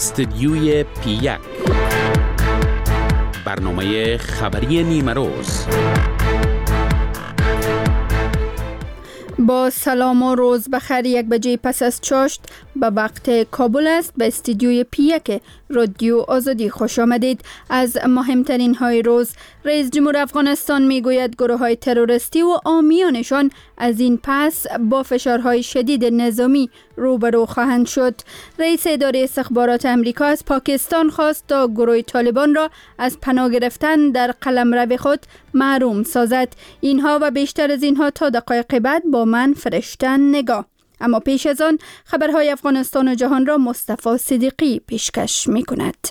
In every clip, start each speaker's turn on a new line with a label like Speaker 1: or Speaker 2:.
Speaker 1: استدیوی پی1 برنامه خبری نیمه روز.
Speaker 2: با سلام و روز بخیر. 1 بجه پس از چاشت به وقت کابل است. به استودیوی پی1 رادیو آزادی خوش آمدید. از مهمترین های روز: رئیس جمهور افغانستان میگوید گروه های تروریستی و عامیانشان از این پس با فشارهای شدید نظامی روبرو خواهند شد. رئیس اداره استخبارات امریکا از پاکستان خواست تا گروه طالبان را از پناه گرفتن در قلمرو خود محروم سازد. اینها و بیشتر از اینها تا دقایق بعد با من فرشته نگاه. اما پیش از آن خبرهای افغانستان و جهان را مصطفی صدیقی پیشکش می کند.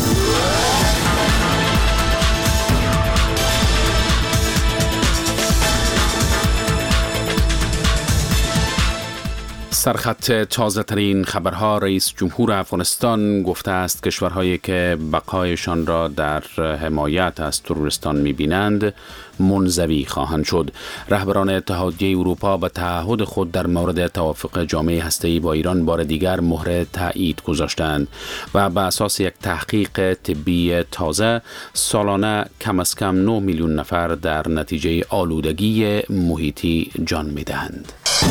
Speaker 1: سرخط تازه ترین خبرها: رئیس جمهور افغانستان گفته است کشورهایی که بقایشان را در حمایت از تروریستان می‌بینند منزوی خواهند شد. رهبران اتحادیه اروپا به تعهد خود در مورد توافق جامعه هسته‌ای با ایران بار دیگر مهر تایید گذاشتند و بر اساس یک تحقیق طبی تازه سالانه کم از کم 9 میلیون نفر در نتیجه آلودگی محیطی جان می‌دهند.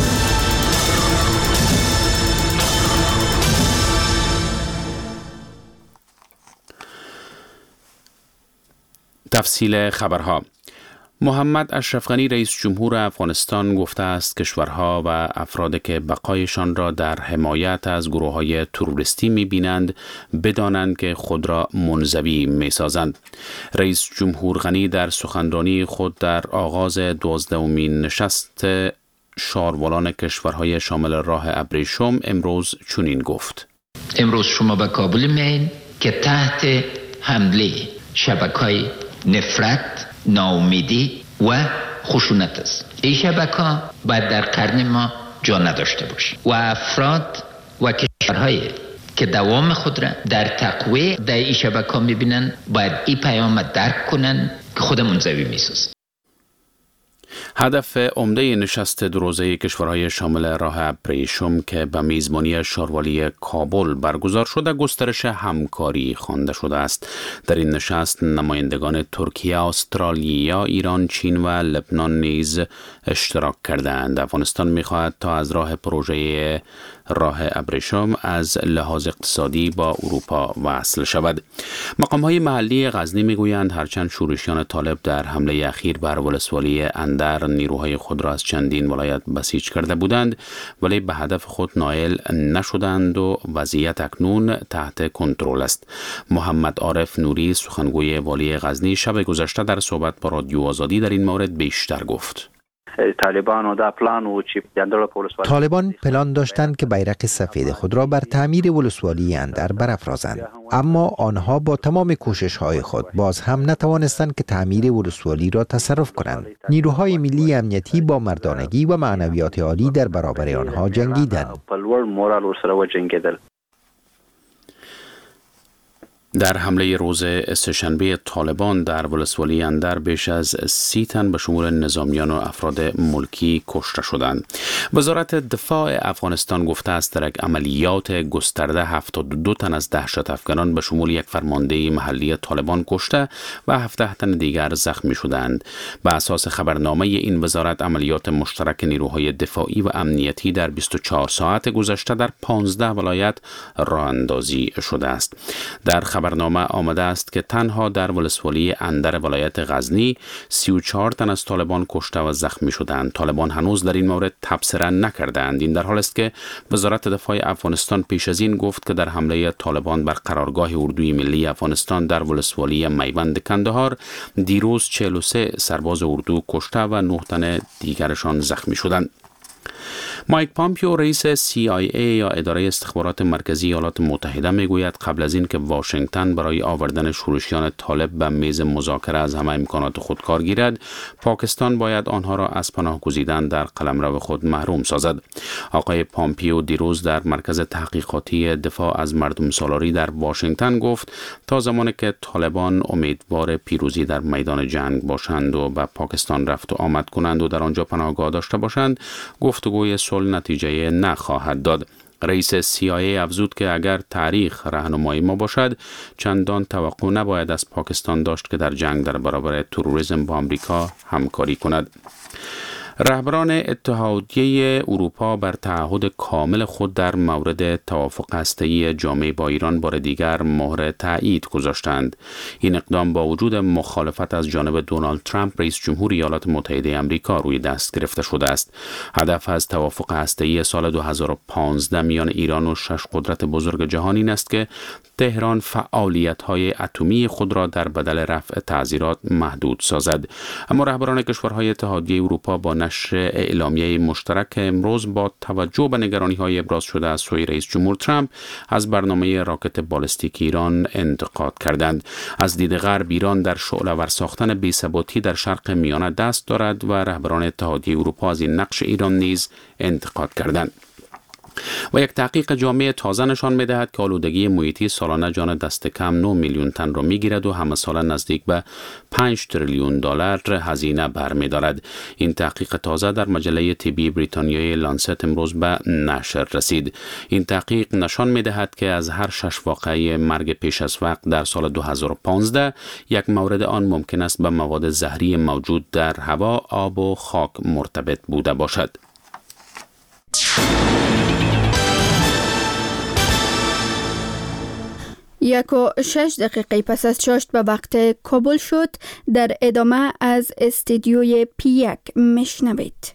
Speaker 1: تفصیل خبرها: محمد اشرف غنی رئیس جمهور افغانستان گفته است کشورها و افرادی که بقایشان را در حمایت از گروه‌های تروریستی می‌بینند بدانند که خود را منزوی می‌سازند. رئیس جمهور غنی در سخنرانی خود در آغاز 12مین نشست شارولان کشورهای شامل راه ابریشم امروز چنین گفت:
Speaker 3: امروز شما به کابل میایید که تحت حمله شبکه‌های نفرت، ناامیدی و خشونت است. این شبکه‌ها باید در قرن ما جا نداشته باشه و افراد و کشورهایی که دوام خود را در تقویه در این شبکه‌ها میبینن باید این پیام درک کنن که خود منزوی میسازن.
Speaker 1: هدف عمده نشست دو روزه کشورهای شامل راه ابریشم که به میزبانی شاروالی کابل برگزار شده گسترش همکاری خوانده شده است. در این نشست نمایندگان ترکیه، استرالیا، ایران، چین و لبنان نیز اشتراک کردند. افغانستان می‌خواهد تا از راه پروژه راه ابریشم از لحاظ اقتصادی با اروپا وصل شود. مقام‌های محلی غزنی می‌گویند هرچند شورشیان طالب در حمله اخیر بر ولسوالی اندر نیروهای خود را از چندین ولایت بسیج کرده بودند ولی به هدف خود نائل نشدند و وضعیت اکنون تحت کنترل است. محمد عارف نوری سخنگوی والی غزنی شب گذشته در صحبت با رادیو آزادی در این مورد بیشتر گفت:
Speaker 4: طالبان پلان داشتند که بیرق سفید خود را بر تعمیر ولسوالی اندر برافرازند، اما آنها با تمام کوشش‌های خود باز هم نتوانستند که تعمیر ولسوالی را تصرف کنند. نیروهای ملی امنیتی با مردانگی و معنویات عالی در برابر آنها جنگیدند.
Speaker 1: در حمله روز سه‌شنبه طالبان در ولسوالی اندر بیش از 30 تن به شمول نظامیان و افراد ملکی کشته شدند. وزارت دفاع افغانستان گفته است در یک عملیات گسترده 72 تن از دهشت افغانان به شمول یک فرمانده محلی طالبان کشته و 17 تن دیگر زخمی شدند. به اساس خبرنامه این وزارت عملیات مشترک نیروهای دفاعی و امنیتی در 24 ساعت گذشته در 15 ولایت راه اندازی شده است. در خبرنامه آمده است که تنها در ولسوالی اندر ولایت غزنی 34 تن از طالبان کشته و زخمی شدند. طالبان هنوز در این مورد تبصره نکردند. این در حال است که وزارت دفاع افغانستان پیش از این گفت که در حمله طالبان بر قرارگاه اردوی ملی افغانستان در ولسوالی میوند کندهار دیروز 43 سرباز اردو کشته و 9 تن دیگرشان زخمی شدند. مایک پامپیو رئیس CIA یا اداره استخبارات مرکزی ایالات متحده میگوید قبل از این که واشنگتن برای آوردن شورشیان طالب به میز مذاکره از همه امکانات خود کار گیرد، پاکستان باید آنها را از پناه گزیدن در قلمرو خود محروم سازد. آقای پامپیو دیروز در مرکز تحقیقاتی دفاع از مردم سالاری در واشنگتن گفت تا زمانی که طالبان امیدوار پیروزی در میدان جنگ باشند و به پاکستان رفت و آمد کنند و در آنجا پناهگاه داشته باشند، گفتگوی صلح نتیجه نخواهد داد. رئیس CIA افزود که اگر تاریخ راهنمای ما باشد چندان توقع نباید از پاکستان داشت که در جنگ در برابر تروریسم با آمریکا همکاری کند. رهبران اتحادیه اروپا بر تعهد کامل خود در مورد توافق هسته‌ای جامعه با ایران بار دیگر مهر تایید گذاشتند. این اقدام با وجود مخالفت از جانب دونالد ترامپ رئیس جمهور ایالات متحده آمریکا روی دست گرفته شده است. هدف از توافق هسته‌ای سال 2015 میان ایران و 6 قدرت بزرگ جهان این است که تهران فعالیت‌های اتمی خود را در بدل رفع تعزیرات محدود سازد. اما رهبران کشورهای اتحادیه اروپا با نشر اعلامیه مشترک امروز با توجه به نگرانی‌های ابراز شده از سوی رئیس جمهور ترامپ از برنامه راکت بالستیک ایران انتقاد کردند. از دید غرب ایران در شعله‌ور ساختن بی‌ثباتی در شرق میانه دست دارد و رهبران اتحادیه اروپا از این نقش ایران نیز انتقاد کردند. و یک تحقیق جامع تازه نشان می‌دهد که آلودگی محیطی سالانه جان دست کم 9 میلیون تن را می‌گیرد و همه ساله نزدیک به 5 تریلیون دلار هزینه برمی‌دارد. این تحقیق تازه در مجله طبی بریتانیایی لانست امروز به نشر رسید. این تحقیق نشان می‌دهد که از هر 6 واقعه مرگ پیش از وقت در سال 2015 یک مورد آن ممکن است به مواد زهری موجود در هوا، آب و خاک مرتبط بوده باشد.
Speaker 2: 1:06 پس از چاشت به وقت کابل شد. در ادامه از استودیوی پی1 میشنوید.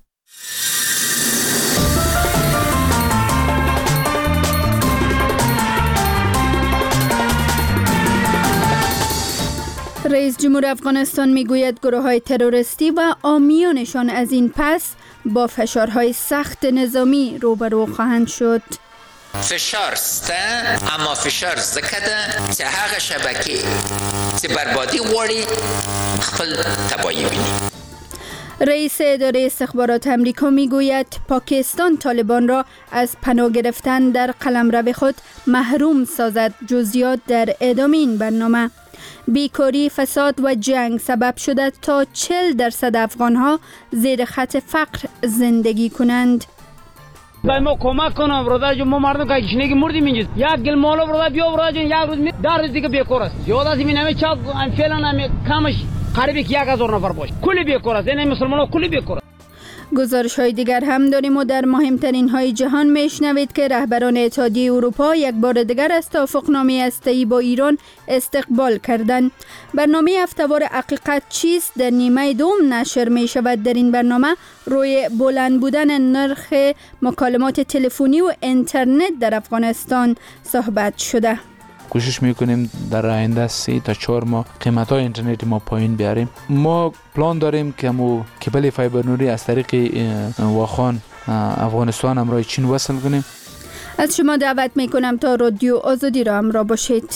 Speaker 2: رئیس جمهور افغانستان میگوید گروه‌های تروریستی و حامیانشان از این پس با فشارهای سخت نظامی روبرو خواهند شد.
Speaker 3: فشار سته، اما فشار زکده چې هغه شبکه چې بربادی غواړي خپل تباهی بینی.
Speaker 2: رئیس اداره استخبارات امریکا میگوید پاکستان طالبان را از پناه گرفتن در قلمرو خود محروم سازد. جزئیات در ادامه این برنامه. بیکاری، فساد و جنگ سبب شده تا 40% افغانها زیر خط فقر زندگی کنند.
Speaker 5: ما کمک کنم برادر جون، ما مردم که گشنگی مردیم اینجا. یک گل مالا برادر بیا برادر جون، یک روز در روز دیگه بیکار است. یاد از این همه چاق فعلا همه کمش قریب 1000 نفر باشه. کلی بیکار است. این مسلمان‌ها کلی بیکار است.
Speaker 2: گزارش های دیگر هم داریم و در مهمترین های جهان میشنوید که رهبران اتحادیه اروپا یک بار دیگر از توافقنامه هسته‌ای با ایران استقبال کردند. برنامه هفته‌وار حقیقت چیست در نیمه دوم نشر می شود. در این برنامه روی بلند بودن نرخ مکالمات تلفنی و اینترنت در افغانستان صحبت شده.
Speaker 6: کوشش میکنیم در آینده 3 تا 4 ماه قیمت‌های اینترنت ما پایین بیاریم. ما پلان داریم که کبل فایبر نوری از طریق واخان افغانستان همراه چین وصل کنیم.
Speaker 2: از شما دعوت میکنم تا رادیو آزادی را همراه باشید.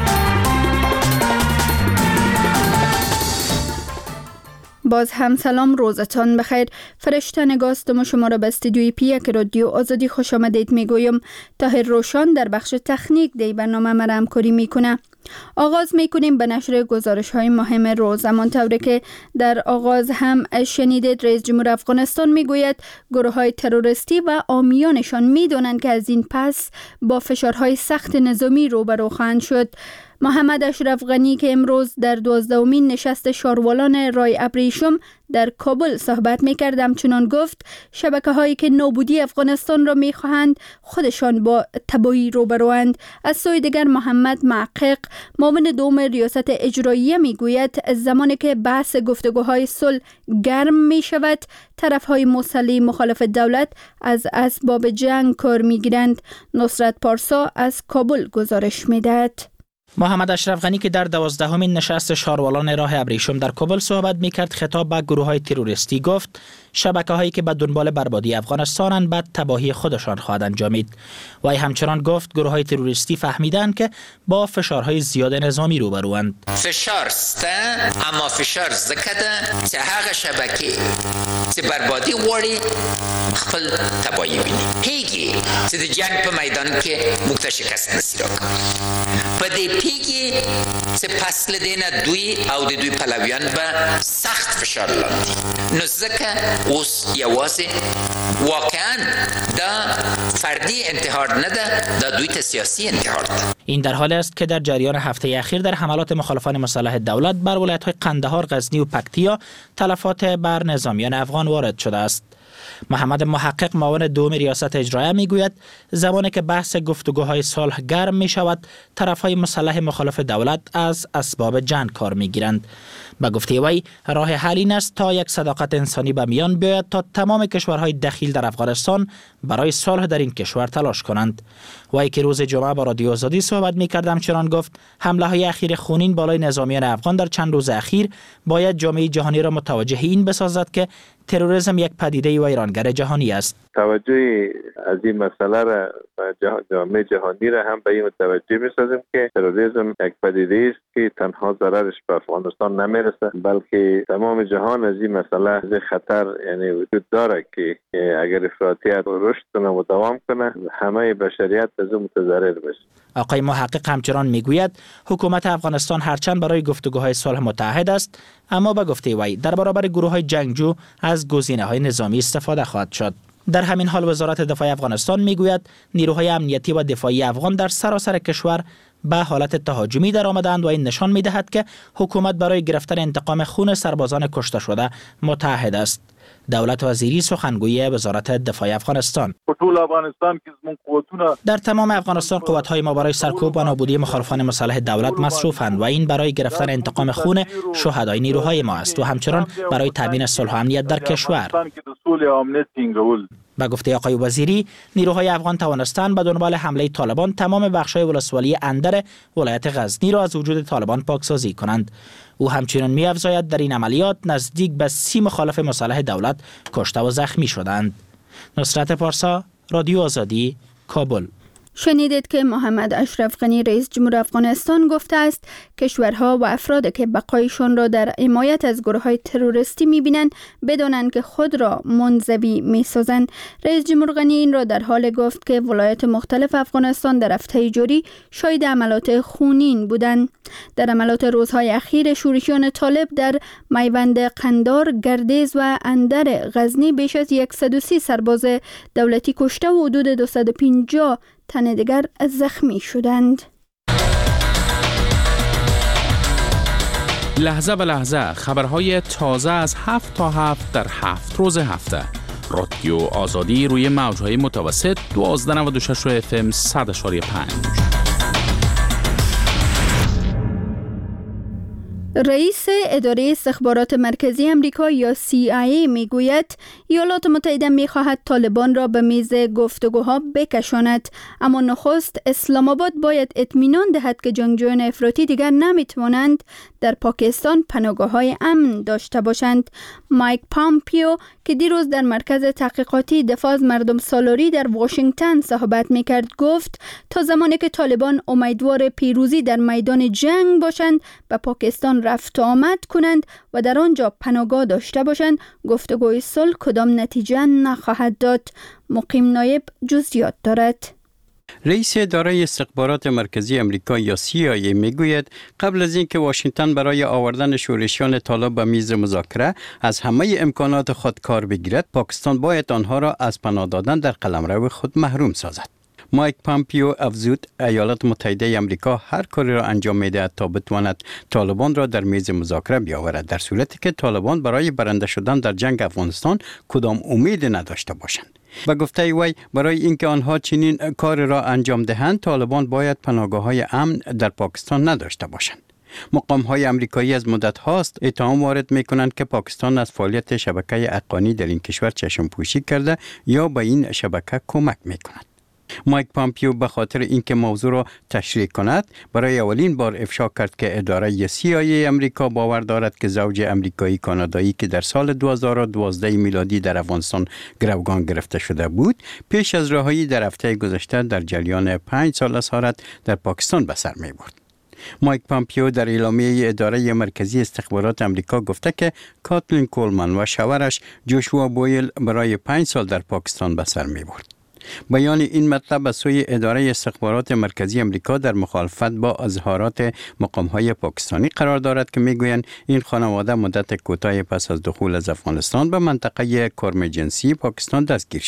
Speaker 2: باز هم سلام، روزتان بخیر. فرشته نگاستم و شما را به استودیوی پی1 رادیو آزادی خوش آمدید میگویم. طاهر روشن در بخش تکنیک دی برنامه مرا همکاری میکنه. آغاز میکنیم به نشر گزارش های مهم روز. همانطوری که در آغاز هم شنیدید، رئیس جمهور افغانستان میگوید گروه های تروریستی و حامیانشان میدونند که از این پس با فشارهای سخت نظامی روبرو خواهند شد. محمد اشرف غنی که امروز در 12مین نشست شاروالان رای ابریشم در کابل صحبت می‌کرد چنان گفت شبکه‌هایی که نابودی افغانستان را می‌خواهند خودشان با تباهی روبروند. از سوی دیگر محمد محقق معاون دوم ریاست اجراییه میگوید زمانی که بحث گفتگوهای صلح گرم می‌شود، طرف‌های مسلح مخالف دولت از اسباب جنگ کار می‌گیرند. نصرت پارسا از کابل گزارش می‌دهد.
Speaker 7: محمد اشرف غنی که در 12مین نشست شاروالان راه ابریشم در کابل صحبت میکرد خطاب به گروه‌های تروریستی گفت شبکه‌هایی که به دنبال بربادی افغانستانند بعد تباهی خودشان خواهد انجامید. و همچنان گفت گروه‌های تروریستی فهمیدند که با فشارهای زیاد نظامی روبروند.
Speaker 3: فشار سته، اما فشار زکده چې هغه شبکه چې بربادی غواړي خپل تباهی بینی. پیگی چې د جنگ په میدان کې موږ شکست نسی راکړ. په دې پیگی چې پس لدینه دوی او د دوی پلویان به سخت فشار لاندې. نو ځکه اوس یوازې واقعا دا فردی انتحار نده، دا دویت سیاسی انتحار ده.
Speaker 7: این در حالی است که در جریان هفته اخیر در حملات مخالفان مسلح دولت بر ولایت‌های قندهار، غزنی و پکتیا تلفات بر نظامیان افغان وارد شده است. محمد محقق معاون دوم ریاست اجرایه میگوید زمانی که بحث گفتگوهای صلح گرم می شود، طرفهای مسلح مخالف دولت از اسباب جنگ کار می گیرند. به گفته وی راه حل این است تا یک صداقت انسانی به میان بیاید تا تمام کشورهای دخیل در افغانستان برای صلح در این کشور تلاش کنند. وی که روز جمعه با رادیو آزادی صحبت می‌کرد چنان گفت حمله های اخیر خونین بالای نظامیان افغان در چند روز اخیر باید جامعه جهانی را متوجه این بسازد که تروریسم یک پدیده ویرانگر جهانی است.
Speaker 8: توجه از این مسئله را جامعه جهانی را هم به این متوجه می‌سازیم که تروریسم یک پدیده است که تنها ضررش به افغانستان نمیرسه، بلکه تمام جهان از این مسئله از خطر یعنی وجود داره که اگر افراطیت رشد کنه و دوام کنه همه بشریت از اون متضرر بشه.
Speaker 7: آقای محقق همچنان میگوید حکومت افغانستان هرچند برای گفتگوهای صلح متحد است، اما به گفته وی در برابر گروه‌های جنگجو از گزینه‌های نظامی استفاده خواهد شد. در همین حال وزارت دفاع افغانستان میگوید نیروهای امنیتی و دفاعی افغان در سراسر کشور به حالت تهاجمی در آمدند و این نشان می‌دهد که حکومت برای گرفتن انتقام خون سربازان کشته شده متحد است. دولت وزیری سخنگوی وزارت دفاع افغانستان: در تمام افغانستان قوت‌های ما برای سرکوب و نابودی مخالفان مسلح دولت مصروفند و این برای گرفتن انتقام خون شهدای نیروهای ما است و همچنان برای تامین صلح و امنیت در کشور. به گفته آقای وزیری نیروهای افغان توانستند به دنبال حمله طالبان تمام بخش‌های ولسوالی اندر ولایت غزنی را از وجود طالبان پاکسازی کنند. او همچنین می‌افزاید در این عملیات نزدیک به 30 مخالف مسلح دولت کشته و زخمی شدند. نصرت پارسا، رادیو آزادی، کابل.
Speaker 2: شنیدید که محمد اشرف غنی رئیس جمهور افغانستان گفته است کشورها و افرادی که بقایشان را در حمایت از گروه‌های تروریستی می‌بینند بدانند که خود را منزوی می‌سازند. رئیس جمهور غنی این را در حال گفت که ولایات مختلف افغانستان در هفته جاری شاهد عملیات خونین بودند. در عملیات روزهای اخیر شورشیان طالب در میوند قندار، گردیز و اندر غزنی بیش از 130 سرباز دولتی کشته و حدود 250 تن دیگر زخمی شدند.
Speaker 1: لحظه به لحظه خبرهای تازه از 7 تا 7 در 7 روز هفته. رادیو آزادی روی موجهای متوسط 1296 FM 100.5.
Speaker 2: رئیس اداره استخبارات مرکزی امریکا یا CIA میگوید ایالات متحده میخواهد طالبان را به میز گفتگوها بکشاند، اما نخست اسلام آباد باید اطمینان دهد که جنگجویان افراطی دیگر نمیتوانند در پاکستان پناهگاه‌های امن داشته باشند. مایک پامپیو که دیروز در مرکز تحقیقاتی دفاع از مردم سالاری در واشنگتن صحبت میکرد گفت تا زمانی که طالبان امیدوار پیروزی در میدان جنگ باشند به پاکستان رفت و آمد کنند و در آنجا پناهگاه داشته باشند گفتگوی صلح کدام نتیجه نخواهد داد. مقیم نایب جزئیات دارد.
Speaker 9: رئیس اداره استخبارات مرکزی امریکا یا CIA میگوید قبل از اینکه واشنگتن برای آوردن شورشیان طالب به میز مذاکره از همه امکانات خود کار بگیرد، پاکستان باید آنها را از پناه دادن در قلمرو خود محروم سازد. مایک پامپیو افزود ایالات متحده امریکا هر کاری را انجام می‌دهد تا بتواند طالبان را در میز مذاکره بیاورد، در صورتی که طالبان برای برنده شدن در جنگ افغانستان کدام امید نداشته باشند. به گفته وی برای اینکه آنها چنین کار را انجام دهند طالبان باید پناهگاه‌های امن در پاکستان نداشته باشند. مقام‌های آمریکایی از مدت هاست اتهام وارد می‌کنند که پاکستان از فعالیت شبکه افغانی در این کشور چشم پوشی کرده یا به این شبکه کمک می‌کند. مایک پامپیو به خاطر اینکه موضوع را تشریح کند برای اولین بار افشا کرد که اداره CIA امریکا باور دارد که زوج امریکایی کانادایی که در سال 2012 میلادی در افغانستان گروگان گرفته شده بود پیش از رهایی در هفته گذشته در جریان 5 سال اسارت در پاکستان به سر می برد. مایک پامپیو در اعلامیه اداره مرکزی استخبارات امریکا گفته که کاتلین کولمن و شوهرش جوشوا بویل برای 5 سال در پاکستان به سر می برد. بیان این مطلب از سوی اداره استخبارات مرکزی امریکا در مخالفت با اظهارات مقام‌های پاکستانی قرار دارد که میگویند این خانواده مدت کوتاهی پس از دخول از افغانستان به منطقه کرم جنسی پاکستان دستگیر شد.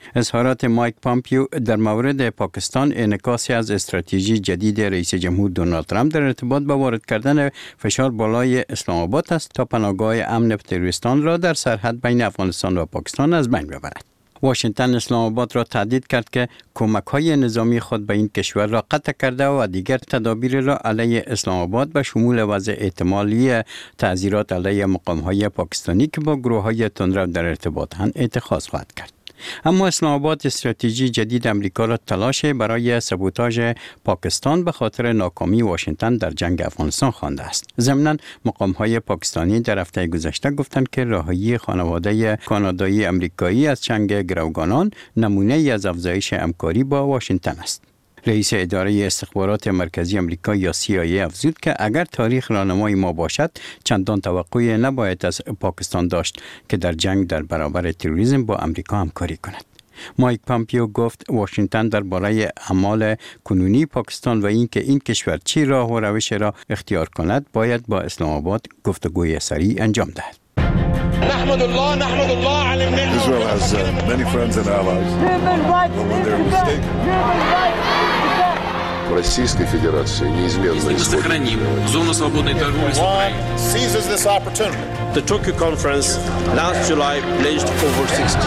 Speaker 9: اظهارات مایک پامپیو در مورد پاکستان انعکاسی از استراتژی جدید رئیس جمهور دونالد ترامپ در ارتباط با وارد کردن فشار بالای اسلام آباد است تا پناهگاه امن تروریستان را در سرحد بین افغانستان و پاکستان از بین ببرد. واشنگتن اسلام آباد را تهدید کرد که کمک‌های نظامی خود به این کشور را قطع کرده و دیگر تدابیر را علیه اسلام آباد به شمول وضع احتمالی تعزیرات علیه مقام‌های پاکستانی که با گروه‌های تندرو در ارتباطند اتخاذ خواهد کرد. اما اسلام آباد استراتژی جدید امریکا را تلاش برای سابوتاژ پاکستان به خاطر ناکامی واشنگتن در جنگ افغانستان خوانده است. ضمناً مقام‌های پاکستانی در هفته گذشته گفتند که رهایی خانواده کانادایی امریکایی از چنگ گروگانان نمونه‌ای از افزایش همکاری با واشنگتن است. رئیس اداره استخبارات مرکزی امریکا یا CIA افزود که اگر تاریخ راهنمای ما باشد چندان توقعی نباید از پاکستان داشت که در جنگ در برابر تروریسم با امریکا همکاری کند. مایک پامپیو گفت واشنگتن درباره اعمال کنونی پاکستان و اینکه این کشور چی راه و روش را اختیار کند باید با اسلام آباد گفتگوی سریع انجام دهد.
Speaker 10: نحمد الله على النعمة.
Speaker 11: Israel has many friends and allies. When they're mistaken. Российской Федерации неизменно
Speaker 12: сохраним зону свободной торговли с Украиной.
Speaker 10: Seizes this opportunity. The Tokyo conference last July pledged over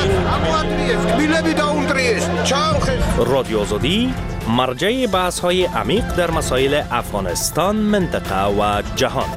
Speaker 10: 16
Speaker 13: رادیو آزادی مرجع بحث‌های عمیق در مسائل افغانستان، منطقه و جهان.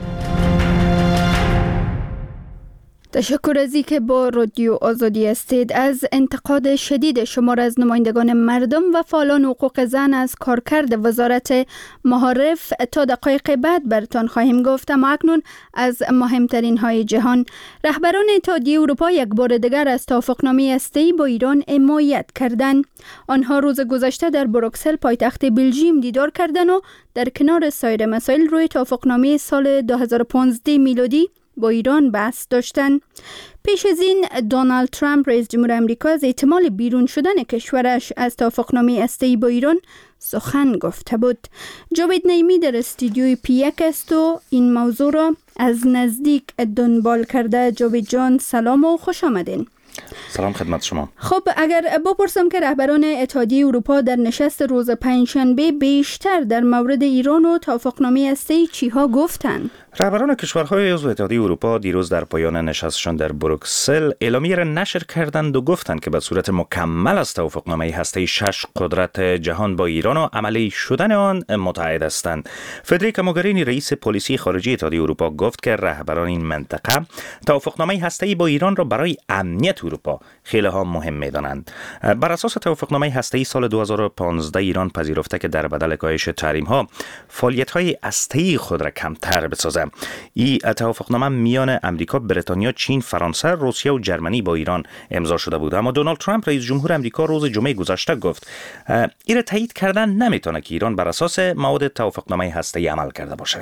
Speaker 2: تشکر از اینکه با رادیو آزادی هستید. از انتقاد شدید شمار از نمایندگان مردم و فعالان حقوق زن از کارکرد وزارت معارف تا دقایق بعد براتان خواهیم گفت، اما اکنون از مهمترین های جهان. رهبران اتحادیه اروپا یک بار دیگر از توافقنامه هسته‌ای با ایران حمایت کردند. آنها روز گذشته در بروکسل پایتخت بلژیم دیدار کردند و در کنار سایر مسائل روی توافقنامه سال 2015 میلادی با ایران بحث داشتند. پیش از این دونالد ترامپ رئیس جمهور آمریکا از احتمال بیرون شدن کشورش از توافقنامه هسته‌ای با ایران سخن گفته بود. جاوید نعیمی در استودیوی پی1 است و این موضوع را از نزدیک دنبال کرده. جاوید جان سلام و خوش آمدین.
Speaker 14: سلام خدمت شما.
Speaker 2: خب اگر بپرسم که رهبران اتحادیه اروپا در نشست روز پنجشنبه بیشتر در مورد ایران و توافقنامه هسته‌ای چیها گفتند؟
Speaker 14: رهبران کشورهای عضو اتحادیه اروپا دیروز در پایان نشستشان در بروکسل اعلامیه را نشر کردند و گفتند که به صورت مکمل از توافقنامه هسته‌ای 6 قدرت جهان با ایران و عملی شدن آن متعهد هستند. فدریکا موگرینی رئیس پلیسی خارجی اتحادیه اروپا گفت که رهبران این منطقه توافقنامه هسته‌ای با ایران را برای امنیت اروپا خیلی ها مهم می‌دانند. بر اساس توافقنامه هسته‌ای سال 2015 ایران پذیرفته که در بدل کاهش تحریم‌ها فعالیت‌های هسته‌ای خود را کمتر بسازد. این توافقنامه میان امریکا، بریتانیا، چین، فرانسه، روسیه و جرمنی با ایران امضا شده بود، اما دونالد ترامپ رئیس جمهور امریکا روز جمعه گذشته گفت این را تایید کردن نمیتونه که ایران بر اساس مواد توافقنامه هسته‌ای عمل کرده باشه.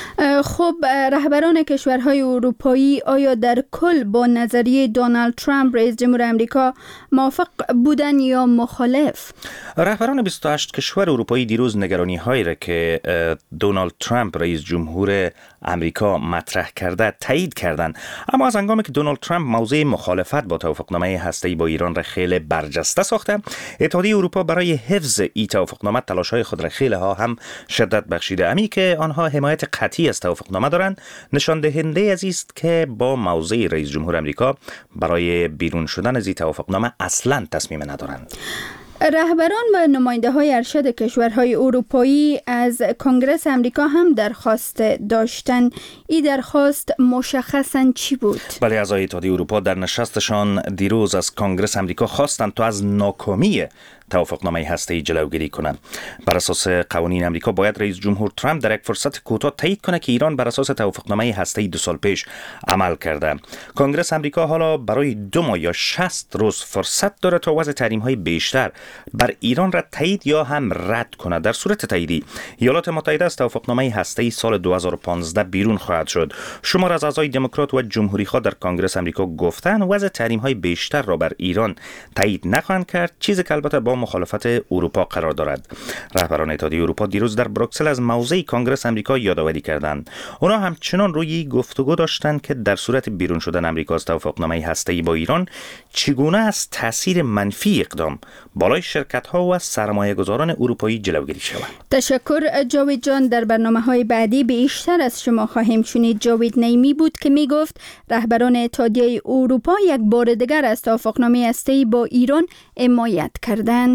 Speaker 2: خب رهبران کشورهای اروپایی آیا در کل با نظریه دونالد ترامپ رئیس جمهور امریکا موافق بودن یا مخالف؟
Speaker 14: رهبران 28 کشور اروپایی دیروز نگرانی‌هایی را که دونالد ترامپ رئیس جمهور امریکا مطرح کرده تایید کردند، اما از هنگامی که دونالد ترامپ موضع مخالفت با توافقنامه هسته‌ای با ایران را خیلی برجسته ساخته، اتحادیه اروپا برای حفظ این توافقنامه تلاش‌های خود را خیلی ها هم شدت بخشیده. امی که آنها حمایت قطعی از توافقنامه دارند نشان دهنده از است که با موضع رئیس جمهور امریکا برای بیرون شدن از این توافقنامه اصلاً تصمیم ندارند.
Speaker 2: رهبران و نماینده‌های ارشد کشورهای اروپایی از کنگره امریکا هم درخواست داشتند. این درخواست مشخصاً چی بود؟
Speaker 14: بله، اعضای اتحادیه اروپا در نشستشان دیروز از کنگره امریکا خواستند تا از ناکامی توافقنامه هسته‌ای جلوگیری کنند. بر اساس قوانین امریکا باید رئیس جمهور ترامپ در یک فرصت کوتاه تایید کنه که ایران بر اساس توافقنامه هسته‌ای 2 سال پیش عمل کرده. کنگره امریکا حالا برای 2 ماه یا 60 روز فرصت داره تا وضع تحریم‌های بیشتر بر ایران را تایید یا هم رد کند. در صورت تاییدی ایالات متحده از توافقنامه هسته‌ای سال 2015 بیرون خواهد شد. شمار از اعضای دموکرات و جمهوری‌خواه در کنگره امریکا گفتند وضع تحریم‌های بیشتر را بر ایران تایید نخواهند کرد، چیزی که البته با مخالفت اروپا قرار دارد. رهبران اتحادیه اروپا دیروز در بروکسل از موضع کنگره امریکا یادآوری کردند. آنها همچنان روی گفتگو داشتند که در صورت بیرون شدن امریکا از توافقنامه هسته‌ای با ایران چگونه از تاثیر منفی اقدام بالای شرکت‌ها و سرمایه‌گذاران اروپایی جلوگیری شود.
Speaker 2: تشکر جاوید جان. در برنامه‌های بعدی بیشتر از شما خواهیم شنید. جاوید نیمی بود که میگفت رهبران اتحادیه اروپا یک بار دیگر از توافقنامه هسته‌ای با ایران حمایت کردند.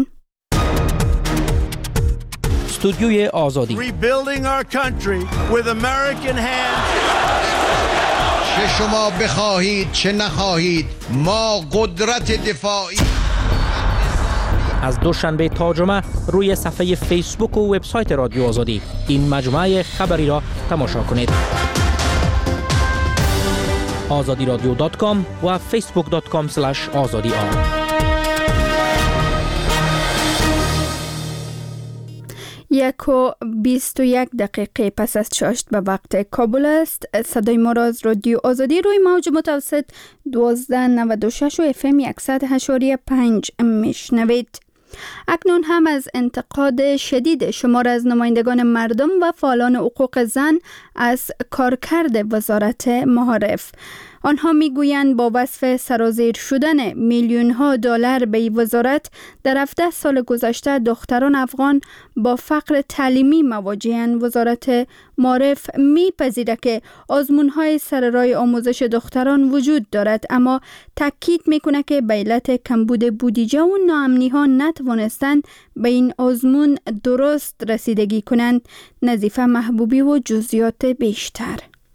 Speaker 7: استودیوی آزادی.
Speaker 15: Rebuilding our country with American hands.
Speaker 16: چه شما بخواهید چه نخواهید ما قدرت دفاعی.
Speaker 7: از دوشنبه تا جمعه روی صفحه فیسبوک و وبسایت رادیو آزادی این مجموعه خبری را تماشا کنید. azadiradyo.com و facebook.com/azadi.
Speaker 2: 1:21 پس از 8 به وقت کابل است. صدای ما را از رادیو آزادی روی موج متوسط 1296 و FM 100.5 میشنوید. اکنون هم از انتقاد شدید شمار از نمایندگان مردم و فعالان حقوق زن از کارکرد وزارت معارف. آنها میگویند با وصف سرازیر شدن میلیون ها دلار به وزارت در 17 سال گذشته دختران افغان با فقر تعلیمی مواجهند. وزارت معارف میپذیرد که آزمون های سر راه آموزش دختران وجود دارد، اما تاکید میکنه که به علت کمبود بودجه و ناامنی ها نتوانستند به این آزمون درست رسیدگی کنند. نظیفه محبوبی و جزئیات بیشتر.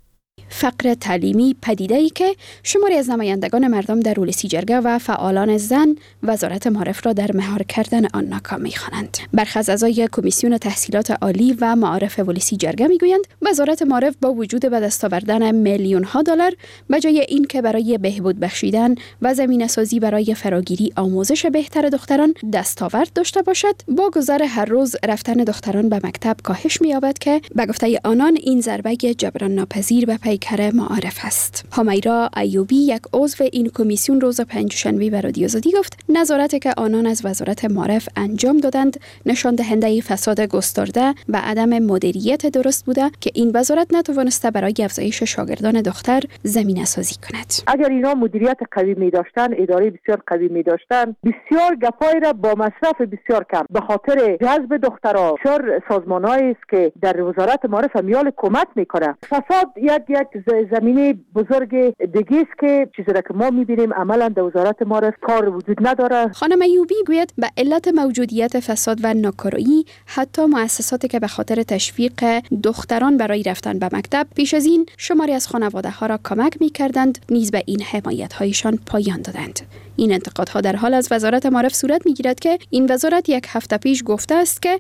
Speaker 17: فقر تعلیمی پدیده‌ای که شماری از نمایندگان مردم در ولسی جرگه و فعالان زن وزارت معارف را در مهار کردن آن ناکام می‌خوانند. برخی از اعضای کمیسیون تحصیلات عالی و معارف ولسی جرگه میگویند وزارت معارف با وجود به دست آوردن میلیون‌ها دلار به جای این که برای بهبود بخشیدن و زمینه‌سازی برای فراگیری آموزش بهتر دختران دستاورد داشته باشد، با گذر هر روز رفتن دختران به مکتب کاهش می‌یابد که به گفته آنان این ضربه جبران ناپذیر به پیکر معارف است. همیرا ایوبی، یک عضو این کمیسیون، روز پنجشنبه به رادیو آزادی گفت نظارتی که آنان از وزارت معارف انجام دادند نشان دهنده فساد گسترده و عدم مدیریت درست بوده که این وزارت نتوانسته برای افزایش شاگردان دختر زمینه سازی کند.
Speaker 18: اگر اینا مدیریت قوی می داشتن، اداره بسیار قوی می داشتن، بسیار گپای را با مصرف بسیار کم به خاطر جذب دخترها بسیار سازمانایی است که در وزارت معارف میال کمک میکنه. فساد یک زمینه بزرگ دیگه است که چیزی را که ما میبینیم عملا در وزارت معارف کار وجود نداره.
Speaker 17: خانم ایوبی گوید به علت موجودیت فساد و ناکارایی حتی مؤسساتی که به خاطر تشویق دختران برای رفتن به مکتب پیش از این شماری از خانواده ها را کمک میکردند نیز به این حمایت هایشان پایان دادند. این انتقادها در حال از وزارت معارف صورت میگیرد که این وزارت یک هفته پیش گفته است که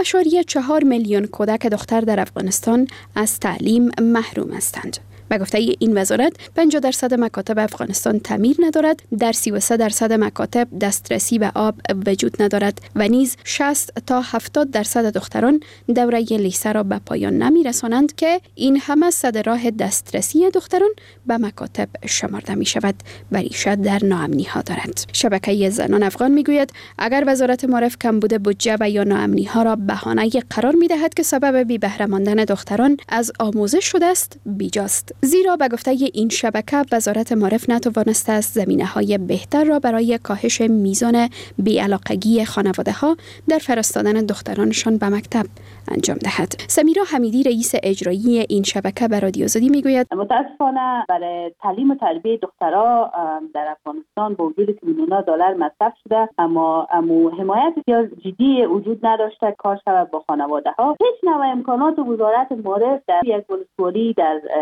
Speaker 17: 2.4 میلیون کودک دختر در افغانستان از تعلیم محروم هستند. به گفته این وزارت 50% مکاتب افغانستان تعمیر ندارد، در 33% مکاتب دسترسی به آب وجود ندارد و نیز 60 تا 70% دختران دوره لیسه را به پایان نمی رسانند که این همه صد راه دسترسی دختران به مکاتب شمارده می شود و ریشه در ناامنی ها دارد. شبکه زنان افغان می گوید اگر وزارت معارف کمبود بودجه و یا ناامنی ها را بهانه قرار می دهد که سبب بی بهره ماندن دختران از آموزش شده است، بیجاست. زیرا به گفته این شبکه وزارت معارف نتوانسته است زمینه‌های بهتر را برای کاهش میزان بی‌علاقگی خانواده‌ها در فرستادن دخترانشان به مکتب انجام دهد. سمیرا حمیدی، رئیس اجرایی این شبکه، به رادیو آزادی میگوید
Speaker 19: متاسفانه برای تعلیم و تربیت دخترها در افغانستان با وجود که میلیون‌ها دلار مصرف شده اما حمایت بسیار جدی وجود نداشته کار شود با خانواده‌ها. هیچ نوع امکانات وزارت معارف در یک ولسوالی در یک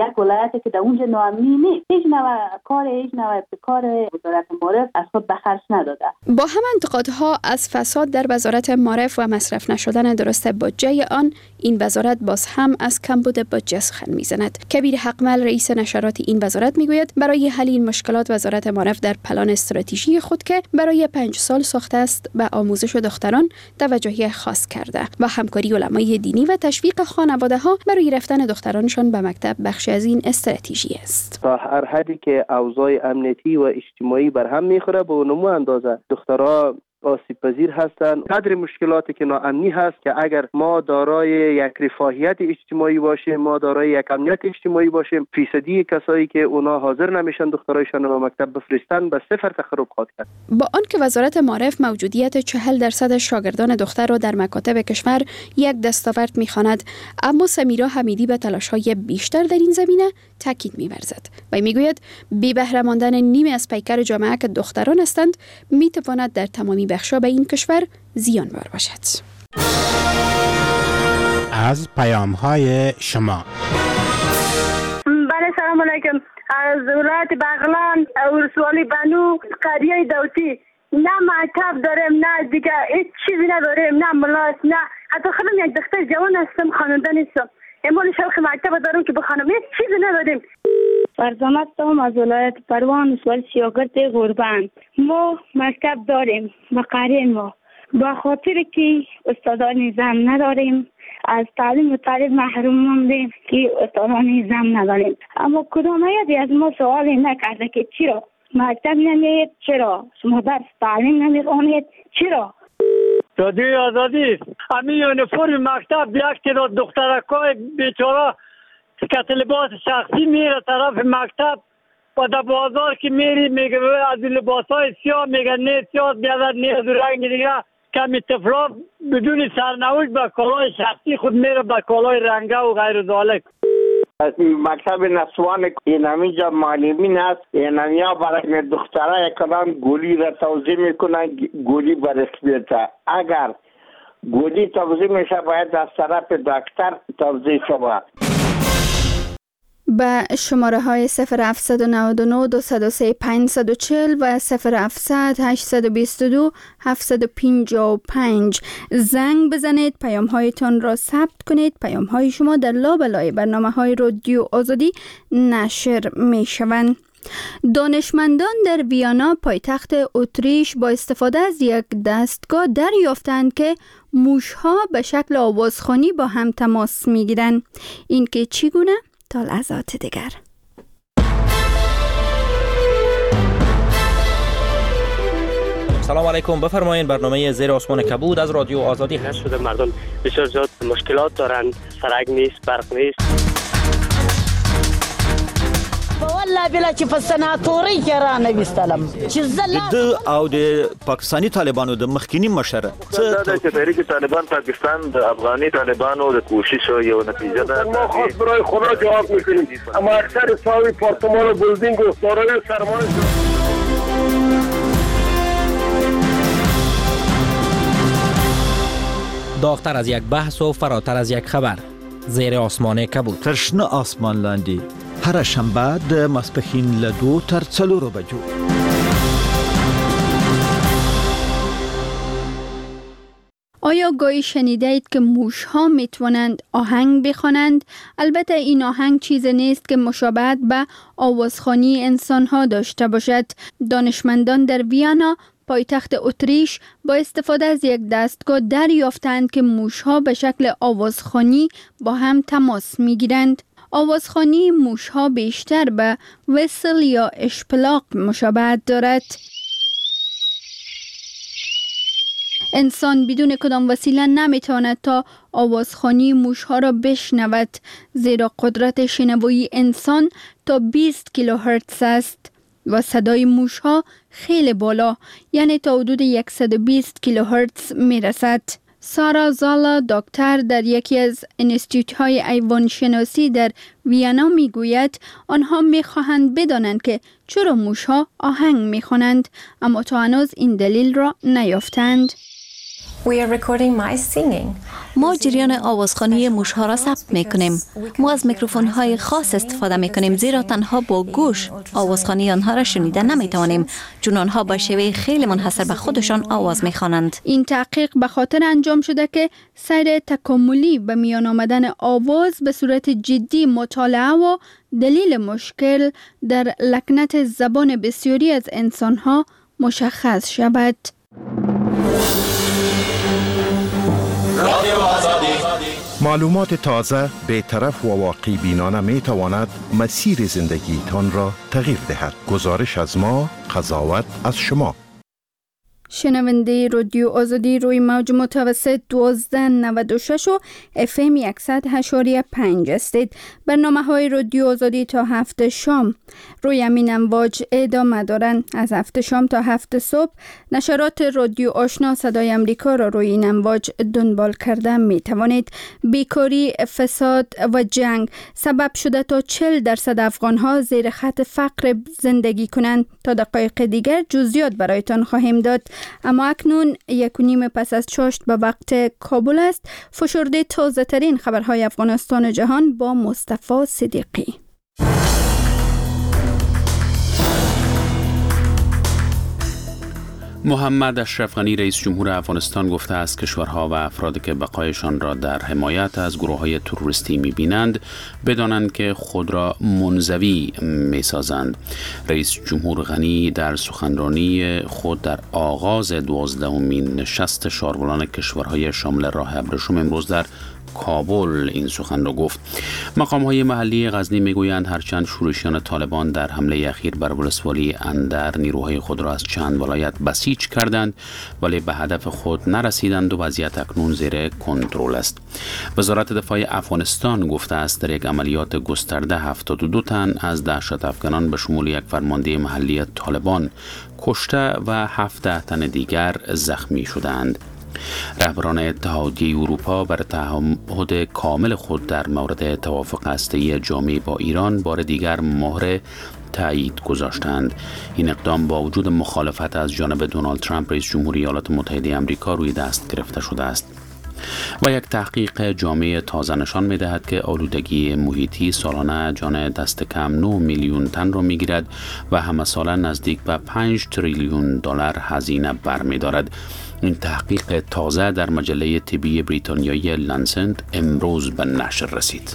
Speaker 19: یک ولایتی که در اونجا ناامنی نیست، هیچ نوع ابتکار وزارت معارف از خود به خرج نداده.
Speaker 17: با هم انتقادها از فساد در وزارت معارف و مصرف نشدن درست بودجه آن، این وزارت باز هم از کمبود بودجه سخن میزند. کبیر حقمل رئیس نشرات این وزارت میگوید برای حل این مشکلات وزارت معارف در پلان استراتژی خود که برای 5 سال ساخته است به آموزش دختران توجهی خاص کرده و همکاری علمای دینی و تشویق خانواده ها برای رفتن دخترانشان به مکتب بخشی از این استراتژی است.
Speaker 20: تا هر حدی که اوضاع امنیتی و اجتماعی بر هم میخوره به نمو اندازه دخترها آسیب پذیر هستند. قدر مشکلاتی که ناامنی هست که اگر ما دارای یک رفاهیت اجتماعی باشیم، ما دارای یک امنیت اجتماعی باشیم، فیصدی کسایی که اونا حاضر نمیشن دخترایشان رو به مکتب بفرستن به صفر تخرب خواهد کرد.
Speaker 17: با آنکه وزارت معارف موجودیت 40% شاگردان دختر را در مکاتب کشور یک دستاورد می‌خواند، اما سمیرا حمیدی به تلاش‌های بیشتر در این زمینه تاکید می‌ورزد و میگوید بی بهره ماندن نیمی از پیکر جامعه که دختران هستند میتواند در تمامی بخشا به این کشور زیانبار باشد.
Speaker 21: از پیام‌های شما.
Speaker 22: بله سلام علیکم. از ولایت بغلان ولسوالی بنو قریه داوطی، نه مکتب داریم، نه دیگه هیچ چیزی نداریم، نه ملاس، نه حتی خودم یک دختر جوان هستم، خواننده نیستم. امروز شوق مکتب دارم که بخوانم، هیچ چیزی نداریم. فرزامت هم از ولایت پروان ولسوالی شاگرد غربند. ما مکتب داریم و قریه ما با خاطر که استادان زن نداریم از تعلیم و تعلیم محروم موندیم که استادان زن نداریم. اما کدام یکی از ما سوالی نکرده که چرا مکتب نمیرید، چرا شما درس تعلیم نمیخوانید، چرا؟
Speaker 23: رادیو آزادی همین یونیفرم مکتب یک تعداد دخترکای بیچاره که لباس شخصی میره طرف مکتب و در بازار که میری میگه از لباسای سیاه میگه نه سیاه بیادر نه از رنگ دیگه. کمی طفلا بدون سرنوشت به کالای شخصی خود میره به کالای رنگه و غیر ذالک.
Speaker 24: مکتب نسوان این همینجا معلمین هست، این همینجا برای دختره کلان گولی را توضیح میکنن، گولی برسمیته. اگر گولی توضیح میشه باید از طرف دکتر توضیح شود.
Speaker 2: به شماره های 0799 203 540 و 0700 822 755 زنگ بزنید، پیام هایتان را ثبت کنید. پیام های شما در لابلای برنامه های رادیو آزادی نشر می شوند. دانشمندان در ویانا پایتخت اتریش با استفاده از یک دستگاه دریافتند که موشها به شکل آوازخوانی با هم تماس می گیرند. این که چگونه؟ تا لحظات دیگر.
Speaker 13: سلام علیکم، بفرمایید. برنامه زیر آسمان کبود از رادیو آزادی هست.
Speaker 25: شده مردم بسیار زیاد مشکلات دارند، سرک نیست، برق نیست.
Speaker 26: والله بلا چې په سناتوري کې را نه وستلم چې
Speaker 27: د او د پاکستاني طالبانو د مخکینی مشر
Speaker 8: دا چې تحریک طالبان پاکستان د افغاني طالبانو د کوشش یو نتیجه ده.
Speaker 28: ما خاص برای خدا جواب میکنیم، اما اکثر ساوی پارتمان و بلدینگ و دارای سرمایه
Speaker 13: داغتر از یک بحث و فراتر از یک خبر. زیر آسمان کبود.
Speaker 27: ترشنه آسمان لاندی هر شنبه د ماسپښین له 2 تر 4 بجو.
Speaker 2: آیا گاهی شنیده اید که موش ها می توانند آهنگ بخوانند؟ البته این آهنگ چیزی نیست که مشابهت به آوازخوانی انسان ها داشته باشد. دانشمندان در ویانا پایتخت اتریش با استفاده از یک دستگاه دریافتند که موش ها به شکل آوازخوانی با هم تماس می گیرند. آوازخوانی موش ها بیشتر به ویسل یا اشپلاق مشابهت دارد. انسان بدون کدام وسیله نمیتواند تا آوازخوانی موش ها را بشنود، زیرا قدرت شنوایی انسان تا 20 کیلوهرتز است و صدای موش ها خیلی بالا، یعنی تا حدود 120 کیلوهرتز می رسد. سارا زالا دکتر در یکی از انستیتوت های حیوان شناسی در ویانا می گوید آنها می خواهند بدانند که چرا موش ها آهنگ می خوانند، اما تا هنوز این دلیل را نیافتند.
Speaker 1: ما جریان آوازخوانی موشها را ثبت میکنیم. ما از میکروفون های خاص استفاده میکنیم زیرا تنها با گوش آوازخوانی آنها را شنیده نمیتوانیم، چون آنها با شیوه خیلی منحصر به خودشان آواز میخوانند.
Speaker 2: این تحقیق به خاطر انجام شده که سیر تکاملی به میان آمدن آواز به صورت جدی مطالعه و دلیل مشکل در لکنت زبان بسیاری از انسانها مشخص شود.
Speaker 3: معلومات تازه، بی‌طرف و واقعی بینانه می تواند مسیر زندگیتان را تغییر دهد. گزارش از ما، قضاوت از شما.
Speaker 2: شنونده رادیو آزادی روی موج متوسط 1296 و FM 100.5 هستید. برنامه های رادیو آزادی تا 7 شام روی همین امواج ادامه دارند. از 7 شام تا 7 صبح نشرات رادیو آشنا صدای امریکا را روی این امواج دنبال کرده می توانید. بیکاری، فساد و جنگ سبب شده تا 40% افغان ها زیر خط فقر زندگی کنند. تا دقایق دیگر جزئیات برایتان خواهیم داد. اما اکنون 1:30 پس از چاشت به وقت کابل است. فشرده تازه ترین خبرهای افغانستان و جهان با مصطفی صدیقی.
Speaker 4: محمد اشرف غنی رئیس جمهور افغانستان گفته است کشورها و افرادی که بقایشان را در حمایت از گروه‌های تروریستی می‌بینند بدانند که خود را منزوی می‌سازند. رئیس جمهور غنی در سخنرانی خود در آغاز 12مین نشست شارولان کشورهای شامل راه ابریشم امروز در کابل این سخن را گفت. مقام‌های محلی غزنی میگویند هرچند شورشیان طالبان در حمله اخیر بر ولسوالی اندر نیروهای خود را از چند ولایت بسیج کردند ولی به هدف خود نرسیدند و وضعیت اکنون زیر کنترل است. وزارت دفاع افغانستان گفته است در یک عملیات گسترده 72 تن از دهشت افغانان به شمول یک فرمانده محلی طالبان کشته و 17 تن دیگر زخمی شدند. رهبران اتحادیه اروپا بر تعهد کامل خود در مورد توافق هسته‌ای جامع با ایران بار دیگر مهر تایید گذاشتند. این اقدام با وجود مخالفت از جانب دونالد ترامپ رئیس جمهوری ایالات متحده آمریکا روی دست گرفته شده است. و یک تحقیق جامع تازه نشان می‌دهد که آلودگی محیطی سالانه جان دست کم 9 میلیون تن را می‌گیرد و همه ساله نزدیک به 5 تریلیون دلار هزینه برمی‌دارد. این تحقیق تازه در مجله طبی بریتانیایی لنست امروز به نشر رسید.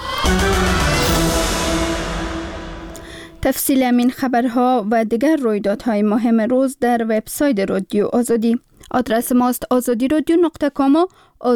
Speaker 2: تفصیل این خبرها و دیگر رویدادهای مهم روز در وبسایت رادیو آزادی. آدرس ماست azadirodio.com و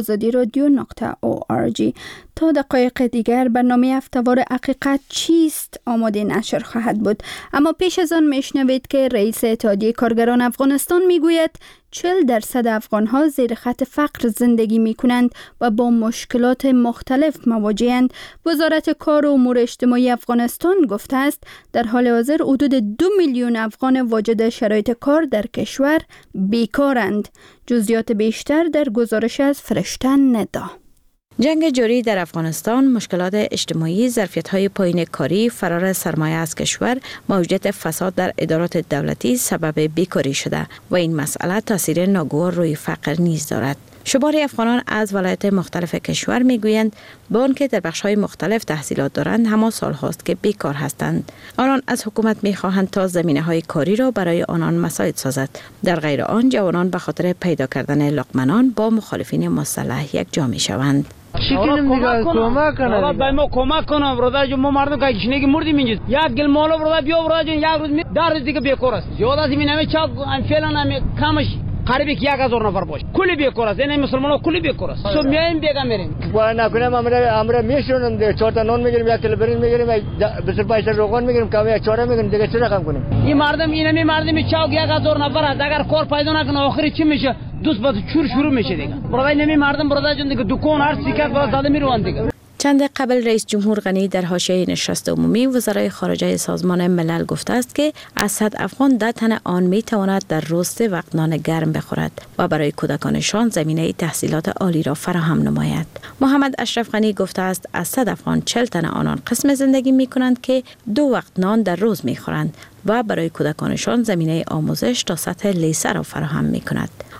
Speaker 2: azadirodio.org. تا دقایق دیگر برنامه هفته‌وار حقیقت چیست آماده نشر خواهد بود. اما پیش از آن میشنوید که رئیس اتحادیه کارگران افغانستان میگوید 40% افغان‌ها زیر خط فقر زندگی می‌کنند و با مشکلات مختلف مواجه‌اند. وزارت کار و امور اجتماعی افغانستان گفته است در حال حاضر حدود 2 میلیون افغان واجد شرایط کار در کشور بیکارند. جزئیات بیشتر در گزارش از فرشته ندا.
Speaker 1: جنگ جاری در افغانستان، مشکلات اجتماعی، ظرفیت‌های پایین کاری، فرار سرمایه از کشور، موجودیت فساد در ادارات دولتی سبب بیکاری شده و این مسئله تاثیر ناگوار روی فقر نیز دارد. شماری افغانان از ولایات مختلف کشور میگویند با آنکه در بخش‌های مختلف تحصیلات دارند اما سال‌هاست که بیکار هستند. آنان از حکومت می‌خواهند تا زمینه‌های کاری را برای آنان مساعد سازد. در غیر آن جوانان به خاطر پیدا کردن لقمه‌نان با مخالفین مسلح یک جا می‌شوند.
Speaker 5: شکلیم دیگه کمک کنه آقا به ما کمک کنه برادر جون ما مردم که کشنگی مردیم اینجا یک گل مالا برادر بیا برادر جون یک روز در روز دیگه بیکار است زیاد از این همه چاق فعلا همه کمش قریب 1000 نفر باشه کلی بیکار است این مسلمانا کلی بیکار است سو میایم بیگا میریم
Speaker 6: وای نکنم امر میشونم 4 تا نان میگیریم 1 کیلو برنج میگیریم 25 روغن میگیریم کمی 4 میگیریم دیگه چه رقم کنیم
Speaker 5: این مردم اینمی مردمی چاق 1000 نفر است اگر کار پیدا نکنه آخری چی میشه دوست با چور شروع میشه دیگه برای نمی مردم برادر جون دیگه دکان هر سیکات بالا زده میروان دیگه.
Speaker 1: چند قبل رئیس جمهور غنی در حاشیه نشست عمومی وزرای خارجه سازمان ملل گفته است که از 100 افغان 10 تن آن می تواند در روز 3 وقت نان گرم بخورد و برای کودکانشان زمینه تحصیلات عالی را فراهم نماید. محمد اشرف غنی گفته است از 100 افغان 40 تن آنان قسم زندگی می کنند که 2 وقت نان در روز می خورند و برای کودکانشان زمینه آموزش تا سطح لیسه را فراهم می کند.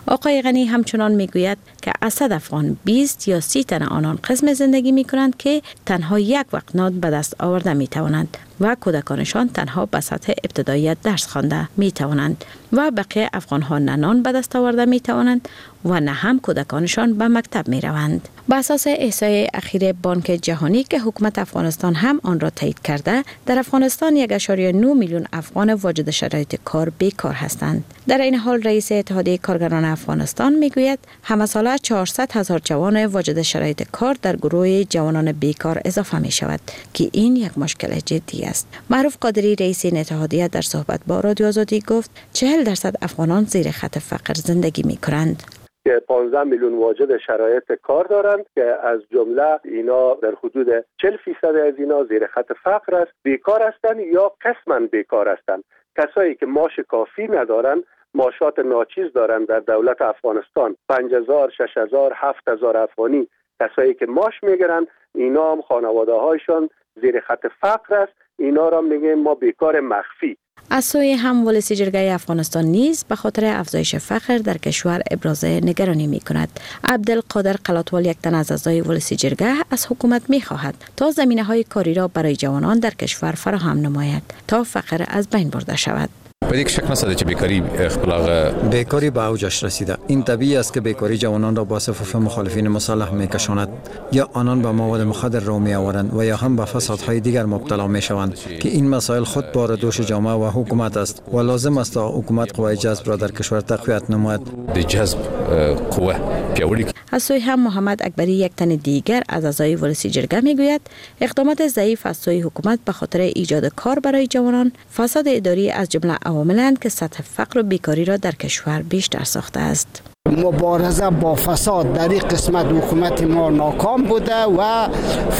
Speaker 1: آقای غنی همچنان میگوید که از 100 افغان 20 یا 30 تن آنان قسم زندگی می کنند که تنها یک وقت نان به دست آورده می توانند و کودکانشان تنها به سطح ابتدایی درس خوانده می توانند و بقیه افغان ها نه نان به دست آورده می توانند و نه هم کودکانشان به مکتب می روند. بر اساس احصای اخیر بانک جهانی که حکومت افغانستان هم آن را تایید کرده، در افغانستان 1.9 میلیون افغان واجد شرایط کار بیکار هستند. در این حال رئیس اتحادیه کارگران افغانستان میگوید همه ساله 400,000 جوان واجد شرایط کار در گروه جوانان بیکار اضافه می شود که این یک مشکل جدی است. معروف قادری رئیس این اتحادیه در صحبت با رادیو آزادی گفت 40% افغانان زیر خط فقر زندگی می کنند.
Speaker 7: که 15 میلیون واجد شرایط کار دارند که از جمله اینا در حدود 40% از اینا زیر خط فقر است، بیکار هستند یا قسما بیکار هستند. کسایی که معاش کافی ندارند، معاشات ناچیز دارند در دولت افغانستان 5000 6000 7000 افغانی کسایی که معاش میگیرند، اینا هم خانواده هایشان زیر خط فقر است. اینا را میگیم ما بیکار مخفی.
Speaker 1: از سوی هم ولسی جرگه افغانستان نیز به خاطر افزایش فقر در کشور ابراز نگرانی می کند. عبدالقادر قلاتوال یک تن از اعضای ولسی جرگه از حکومت می خواهد تا زمینه های کاری را برای جوانان در کشور فراهم نماید تا فقر از بین برده شود.
Speaker 9: په دې کې شک نشته چې بیکاری
Speaker 27: بیکاری به اوجش رسیده. این طبیعی است که بیکاری جوانان را با صفوف مخالفین مسلح میکشاند، یا آنان به مواد مخدر رو میآورند و یا هم به فسادهای دیگر مبتلا میشوند که این مسائل خود بار دوش جامعه و حکومت است و لازم است تا حکومت قوای جذب را در کشور تقویت نماید.
Speaker 9: د جذب قوه پیاوړی.
Speaker 1: از سوی هم محمد اکبری یک تن دیگر از اعضای ولسی جرگه میگوید اقدامات ضعیف از سوی حکومت به خاطر ایجاد کار برای جوانان، فساد اداری از جمله عواملند که سطح فقر و بیکاری را در کشور بیشتر ساخته است.
Speaker 10: مبارزه با فساد در این قسمت حکومت ما ناکام بوده و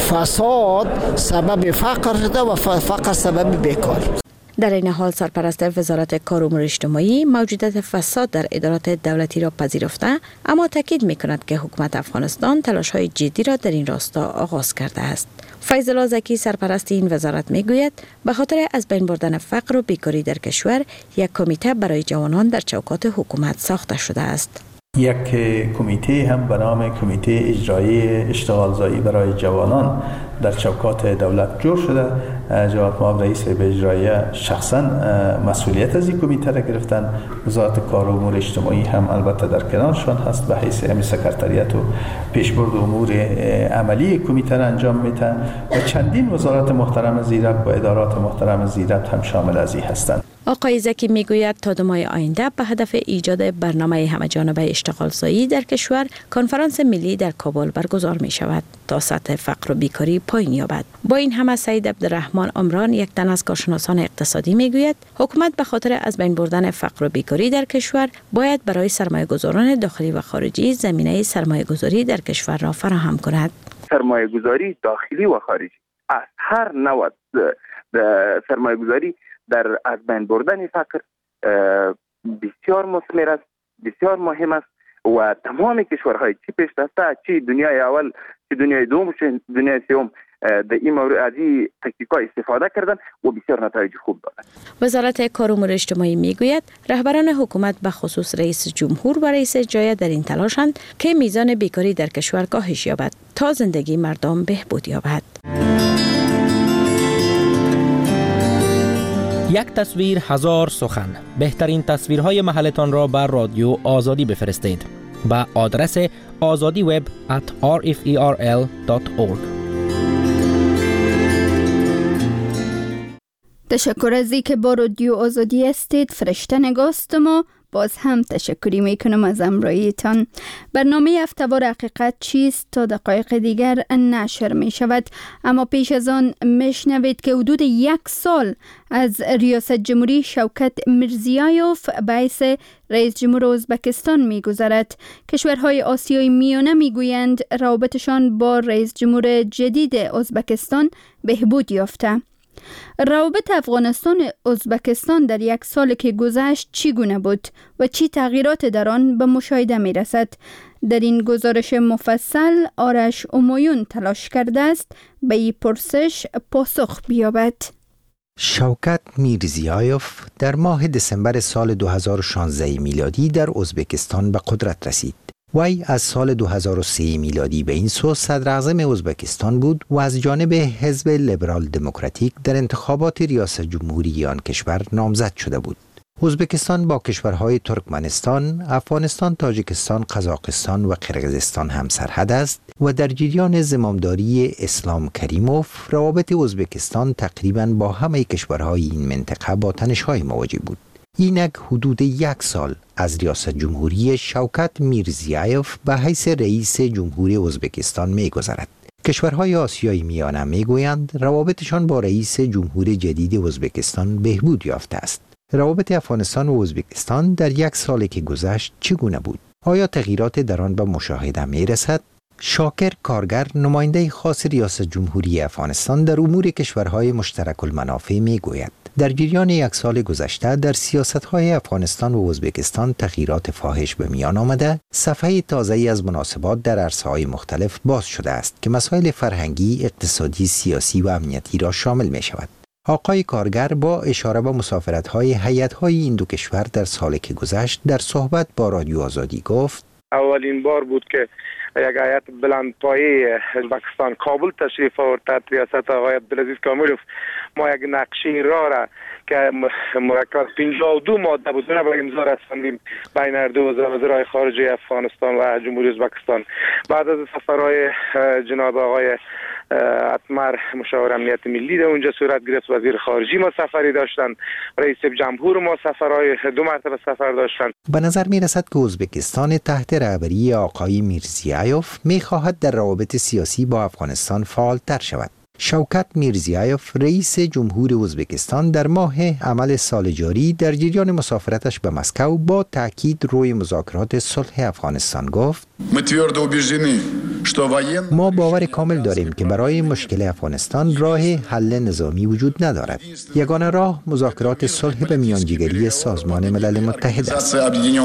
Speaker 10: فساد سبب فقر شده و فقر سبب بیکاری.
Speaker 1: در این حال سرپرست وزارت کار و امور اجتماعی موجودیت فساد در ادارات دولتی را پذیرفته، اما تاکید می‌کند که حکومت افغانستان تلاش‌های جدی را در این راستا آغاز کرده است. فیض الله زکی سرپرست این وزارت میگوید به خاطر از بین بردن فقر و بیکاری در کشور یک کمیته برای جوانان در چوکات حکومت ساخته شده است.
Speaker 11: یک کمیته هم به نام کمیته اجرایی اشتغالزایی برای جوانان در چوکات دولت جور شده. جناب معاون رئیس به اجرایی شخصا مسئولیت از این کمیته را گرفتن. وزارت کار و امور اجتماعی هم البته در کنارشان هست به حیث امی سکرتریت و پیشبرد امور عملی کمیته را انجام میده و چندین وزارت محترم زیربط و ادارات محترم زیربط هم شامل از این هستند.
Speaker 1: آقای زکی میگوید تا 2 ماه آینده به هدف ایجاد برنامه همه‌جانبه اشتغالزایی در کشور کنفرانس ملی در کابل برگزار می شود تا سطح فقر و بیکاری پایین یابد. با این همه سید عبدالرحمن عمران یک تن از کارشناسان اقتصادی میگوید حکومت به خاطر از بین بردن فقر و بیکاری در کشور باید برای سرمایه‌گذاران داخلی و خارجی زمینه سرمایه‌گذاری در کشور را فراهم کند.
Speaker 12: سرمایه‌گذاری داخلی و خارجی از هر نوع سرمایه‌گذاری در از بین بردن فقر بسیار مثمر است، بسیار مهم است و تمام کشورهای چی پیشرفته چی دنیای اول چی دنیای دوم چی دنیای سوم در این مورد از این تکنیک‌ها استفاده کردن و بسیار نتایج خوب دادن.
Speaker 1: وزارت کار و امور اجتماعی میگوید رهبران حکومت به خصوص رئیس جمهور و رئیس جمهوریه در این تلاشند که میزان بیکاری در کشور کاهش یابد تا زندگی مردم بهبود یابد.
Speaker 13: یک تصویر هزار سخن. بهترین تصویرهای محلتان را بر رادیو آزادی بفرستید به آدرس azadiweb@rferl.org.
Speaker 2: تشکر از اینکه با رادیو آزادی هستید. فرشته نگاست ما باز هم تشکری میکنم از همراهیتان. برنامه هفته‌وار حقیقت چیست تا دقایق دیگر نشر می شود، اما پیش از آن میشنوید که حدود 1 سال از ریاست جمهوری شوکت میرزیایوف به حیث رئیس جمهور ازبکستان میگذرد. کشورهای آسیای میانه میگویند روابطشان با رئیس جمهور جدید ازبکستان بهبود یافته. روابط افغانستان و ازبکستان در 1 سال که گذشت چگونه بود و چی تغییرات در آن به مشاهده می رسد؟ در این گزارش مفصل آرش امایون تلاش کرده است به این پرسش پاسخ بیابد.
Speaker 14: شوکت میرزیایوف در ماه دسامبر سال 2016 میلادی در ازبکستان به قدرت رسید. وی از سال 2003 میلادی به این سو صدر اعظم ازبکستان بود و از جانب حزب لیبرال دموکراتیک در انتخابات ریاست جمهوری آن کشور نامزد شده بود. ازبکستان با کشورهای ترکمنستان، افغانستان، تاجیکستان، قزاقستان و قرقیزستان هم سرحد است و در جریان زمامداری اسلام کریموف روابط ازبکستان تقریباً با همه کشورهای این منطقه با تنش‌های مواجه بود. اینک حدود 1 سال از ریاست جمهوری شوکت میرزیایوف به حیث رئیس جمهوری ازبکستان می‌گذرد. کشورهای آسیای میانه میگویند روابطشان با رئیس جمهور جدید ازبکستان بهبود یافته است. روابط افغانستان و ازبکستان در 1 سالی که گذشت چگونه بود؟ آیا تغییرات در آن به مشاهده میرسد؟ شاکر کارگر، نماینده خاص ریاست جمهوری افغانستان در امور کشورهای مشترک المنافع میگوید در جریان 1 سال گذشته در سیاست‌های افغانستان و ازبکستان تغییرات فاحش به میان آمده، صفحه تازه‌ای از مناسبات در عرصه‌های مختلف باز شده است که مسائل فرهنگی، اقتصادی، سیاسی و امنیتی را شامل می‌شود. آقای کارگر با اشاره به مسافرت‌های هیئت‌های این دو کشور در سالی که گذشت در صحبت با رادیو آزادی گفت:
Speaker 15: اولین بار بود که یک هیئت بلندپایه ازبکستان کابل تشریف آورد تحت ریاست آقای عبدالعزیز کاملوف. ما یک نقشه را که مرکب 52 ماده بود را به امضا رساندیم بین هر دو وزرای خارجه افغانستان و جمهوری ازبکستان. بعد از سفرهای جناب آقای اتمر مشاور امنیت ملی در اونجا صورت گرفت، وزیر خارجه ما سفری داشتند، رئیس جمهور ما سفرهای 2 مرتبه سفر داشتند.
Speaker 14: به نظر می رسد که ازبکستان تحت رهبری آقای میرزیایوف می خواهد در روابط سیاسی با افغانستان فعالتر شود. شوکت میرزیایوف رئیس جمهور ازبکستان در ماه عمل سال جاری در جریان مسافرتش به مسکو با تاکید روی مذاکرات صلح افغانستان گفت: ما باور کامل داریم که برای مشکل افغانستان راه حل نظامی وجود ندارد. یگانه راه مذاکرات صلح به میانجیگری سازمان ملل متحد است.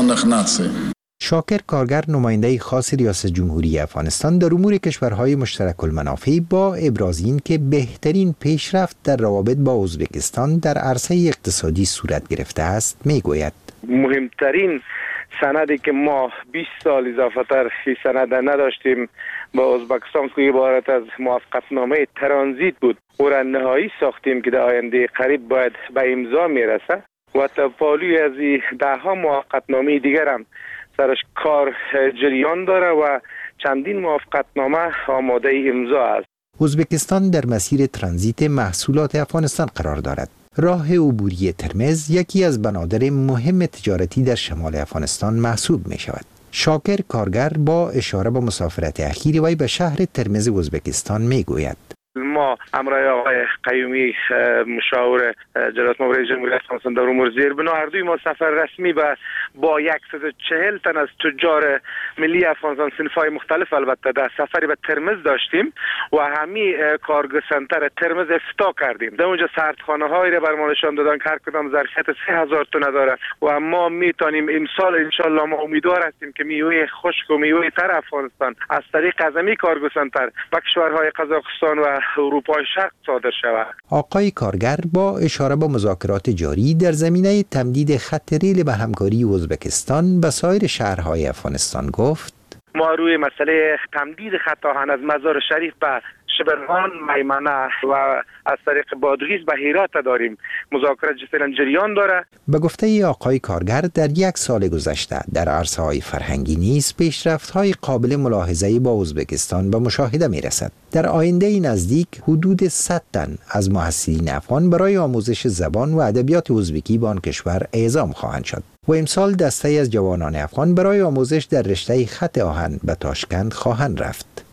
Speaker 14: شاکر کارگر، نماینده خاص ریاست جمهوری افغانستان در امور کشورهای مشترک المنافع، با ابراز این که بهترین پیشرفت در روابط با ازبکستان در عرصه اقتصادی صورت گرفته است میگوید:
Speaker 15: مهمترین سندی که ما 20 سال اضافه تر این سند نداشتیم با ازبکستان که عبارت از موافقتنامه ترانزیت بود، او را نهایی ساختیم که در آینده قریب باید به امضا میرسه و تپالوی از 10 موافقتنامه دیگر هم سرش کار جریان داره و چندین موافقتنامه آماده امضا است.
Speaker 14: ازبکستان در مسیر ترانزیت محصولات افغانستان قرار دارد. راه عبوری ترمز یکی از بنادر مهم تجارتی در شمال افغانستان محسوب می شود. شاکر کارگر با اشاره به مسافرت اخیر وی به شهر ترمز ازبکستان می گوید:
Speaker 15: ما همراه آقای قیومی مشاور جلالت مبارک جمهوری افغانستان در امور زیربنا هر دوی ما سفر رسمی با 140 تن از تجار ملی افغانستان صنف‌های مختلف البته در سفری به ترمز داشتیم و همین کارگو سنتر ترمز افتتاح کردیم. در اونجا سردخانه‌هایی را بر ما نشان دادن که هر کدام ظرفیت 3000 تن داره و ما میتونیم امسال ان شاء الله ما امیدوار هستیم که میوه خشک و میوه تر افغانستان از طریق از کارگو سنتر به کشورهای قزاقستان و اروپای شرق صادر شود.
Speaker 14: آقای کارگر با اشاره به مذاکرات جاری در زمینه تمدید خط ریل به همکاری ازبکستان به سایر شهرهای افغانستان گفت:
Speaker 15: ما روی مسئله تمدید خط آهن از مزار شریف به شبرغان، میمنه و از طریق بادغیس به هرات داریم. مذاکرات فعلا جریان داره.
Speaker 14: به گفته آقای کارگر در 1 سال گذشته در عرصه‌های فرهنگی نیز پیشرفت‌های قابل ملاحظه‌ای با ازبکستان به مشاهده می‌رسد. در آینده نزدیک حدود 100 تن از محصلین افغان برای آموزش زبان و ادبیات ازبکی به آن کشور اعزام خواهند شد و امسال دسته‌ای از جوانان افغان برای آموزش در رشته خط آهن به تاشکند خواهند رفت.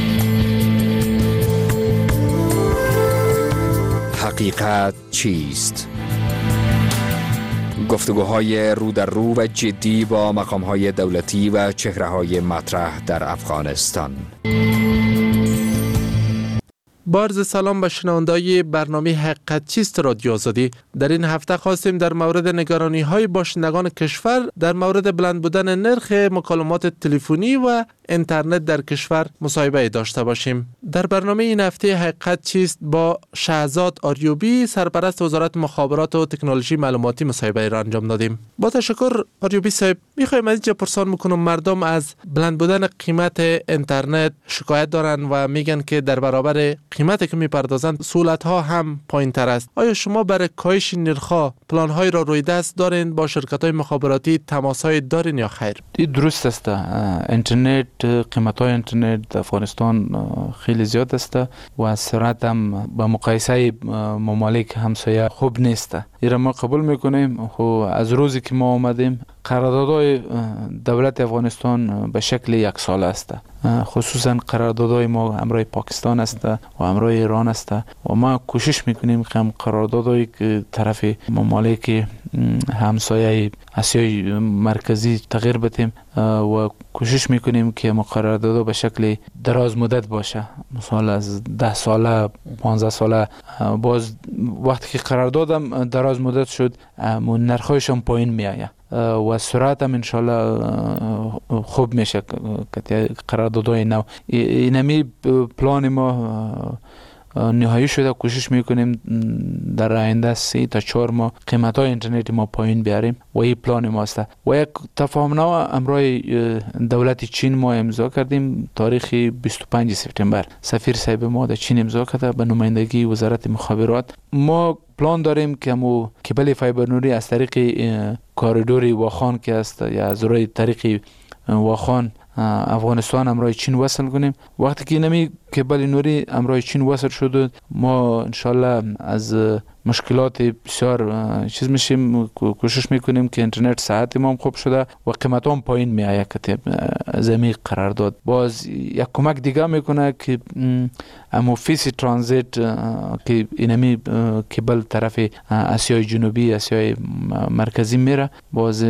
Speaker 16: حقیقت چیست؟ گفتگوهای رو در رو و جدی با مقام‌های دولتی و چهره‌های مطرح در افغانستان. بارز سلام به شنوندگان برنامه حقیقت چیست رادیو آزادی. در این هفته خواستیم در مورد نگرانی‌های باشندگان کشور در مورد بلند بودن نرخ مکالمات تلفنی و اینترنت در کشور مصاحبه داشته باشیم. در برنامه این هفته حقیقت چیست با شهزاد آریوبی سرپرست وزارت مخابرات و تکنولوژی معلوماتی مصاحبه را انجام دادیم. با تشکر آریوبی صاحب، میخوایم از اینجا پرسان میکنم مردم از بلند بودن قیمت اینترنت شکایت دارن و میگن که در برابر قیمتی که میپردازند سهولت ها هم پایین تر است. آیا شما برای کاهش نرخ‌ها پلان های را روی دست دارین؟ با شرکت های مخابراتی تماس های دارین یا خیر؟
Speaker 17: درست است. اینترنت، قیمت های اینترنت در افغانستان خیلی زیاد است و سرعت هم با مقایسه ممالک همسایه خوب نیست. ایران ما قبول میکنیم. خو از روزی که ما آمدیم قراردادهای دولت افغانستان به شکل یک ساله است. خصوصا قراردادهای ما همراه پاکستان است و همراه ایران است و ما کوشش میکنیم که قراردادهایی که طرف ممالک همسایه آسیای مرکزی تغییر بدیم و کوشش میکنیم که قراردادها به شکل دراز مدت باشه. مثلا از 10 ساله 15 ساله باز وقتی که قراردادم دراز مدت شد نرخ‌هایش هم پایین میآید و سرعت هم انشالله خوب میشه که قراردادهای نو. اینمی پلان ما نهایی شده. کوشش میکنیم در آینده 3 تا 4 ماه قیمت های اینترنت ما پایین بیاریم و این پلان ماست. و یک تفاهمنامه امروی دولت چین ما امضا کردیم تاریخ 25 سپتامبر. سفیر صاحب ما در چین امضا کرده به نمایندگی وزارت مخابرات. ما پلان داریم که مو کبل فایبر نوری از طریق کاریدوری واخان که است یا از روی طریق واخان افغانستان امروی چین وصل کنیم. وقتی که نمی کبل نوری امروی چین وصل شد ما انشالله از مشکلات بسیار چیز میشیم. کوشش میکنیم که اینترنت ساعت ما خوب شده و قیمت هم پایین میآید که زمین قرارداد. باز یک کمک دیگه میکنه که اموفیس ترانزیت که اینمی کبل طرف آسیای جنوبی آسیای مرکزی میره. باز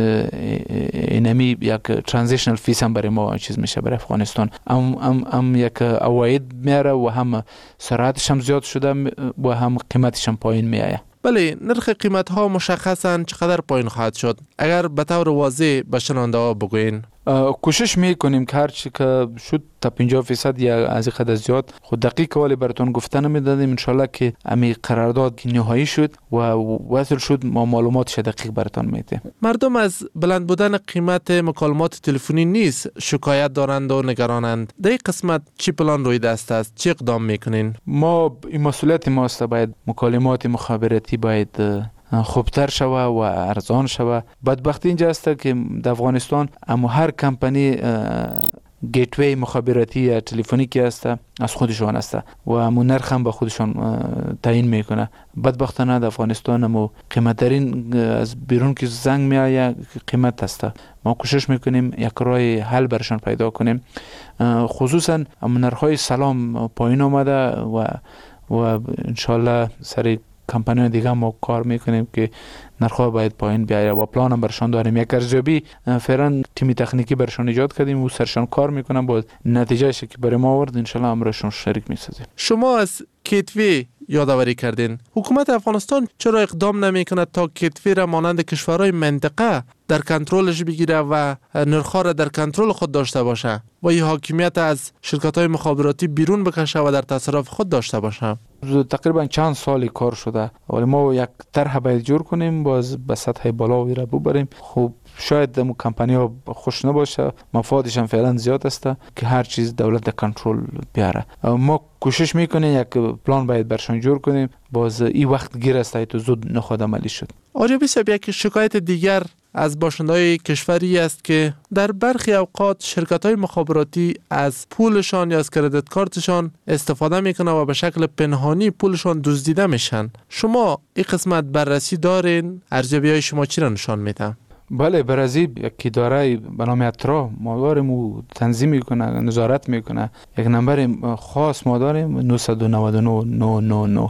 Speaker 17: اینمی یک ترانزیشنال فیس هم برای ما چیز میشه برای افغانستان. هم یک اواید میاره و هم سرعتش هم زیاد شده و هم قیمتش هم پایین میآید.
Speaker 16: بله، نرخ قیمت ها مشخصاً چقدر پایین خواهد شد؟ اگر به طور واضح به شنونده ها بگوین.
Speaker 17: کوشش میکنیم که هرچی که شد تا 50% یا از این قدر زیاد خود دقیق ولی براتون گفتن میدادیم. انشالله که امی قرارداد نهایی شد و وصل شد ما معلوماتش دقیق براتون میدیم.
Speaker 16: مردم از بلند بودن قیمت مکالمات تلفنی نیز شکایت دارند و نگرانند. در این قسمت چی پلان روی دست است؟ چی اقدام میکنین؟
Speaker 17: ما این مسئولیت ماست. باید مکالمات مخابراتی باید خوبتر شوه و ارزان شوه. بدبختی اینجا است که در افغانستان اما هر کمپانی گیتوی مخابراتی یا تلفنیکی است از خودشان است و امو نرخ هم به خودشان تعیین میکنه. بدبختانه در افغانستان امو قیمت ترین از بیرون که زنگ میآید قیمت است. ما کوشش میکنیم یک راه حل برشان پیدا کنیم. خصوصا امو نرخ‌های سلام پایین آمده و انشالله سری کمپانی دیگه ما کار میکنیم که نرخ‌ها باید پایین بیاید و پلان هم برشان داریم. یک ارزیابی فعلا تیمی تکنیکی برشان ایجاد کردیم و سرشان کار میکنن. با نتیجهش که برای ما آورد انشالله امرشون شریک میسازیم.
Speaker 16: شما از کیتوی یادآوری کردین. حکومت افغانستان چرا اقدام نمیکنه تا کیتوی را مانند کشورهای منطقه در کنترلش بگیره و نرخ‌ها را در کنترل خود داشته باشه و این حاکمیت از شرکت‌های مخابراتی بیرون بکشه و در تصرف خود داشته باشه؟
Speaker 17: تقریبا چند سالی کار شده ولی ما یک طرح باید جور کنیم باز به سطح بالا را ببریم. خوب شاید دمو کمپانی ها خوش نباشه، مفادش هم فعلا زیاد است که هر چیز دولت کنترل بیاره. ما کوشش میکنیم یک پلان باید برشان جور کنیم. باز این وقت گیر است تو زود نخواد عملی شد.
Speaker 16: آریوبی صاحب، یک شکایت دیگر از باشنده‌های کشوری است که در برخی اوقات شرکت‌های مخابراتی از پولشان یا از کردیت کارتشان استفاده میکنه و به شکل پنهانی پولشان دزدیده میشن. شما این قسمت بررسی دارین؟ ارزیابی‌های شما چی را نشان میده؟
Speaker 17: بله، برازیل یک اداره به نام اترا ما داریم و تنظیم میکنه، نظارت میکنه. یک نمبر خاص ما داریم 999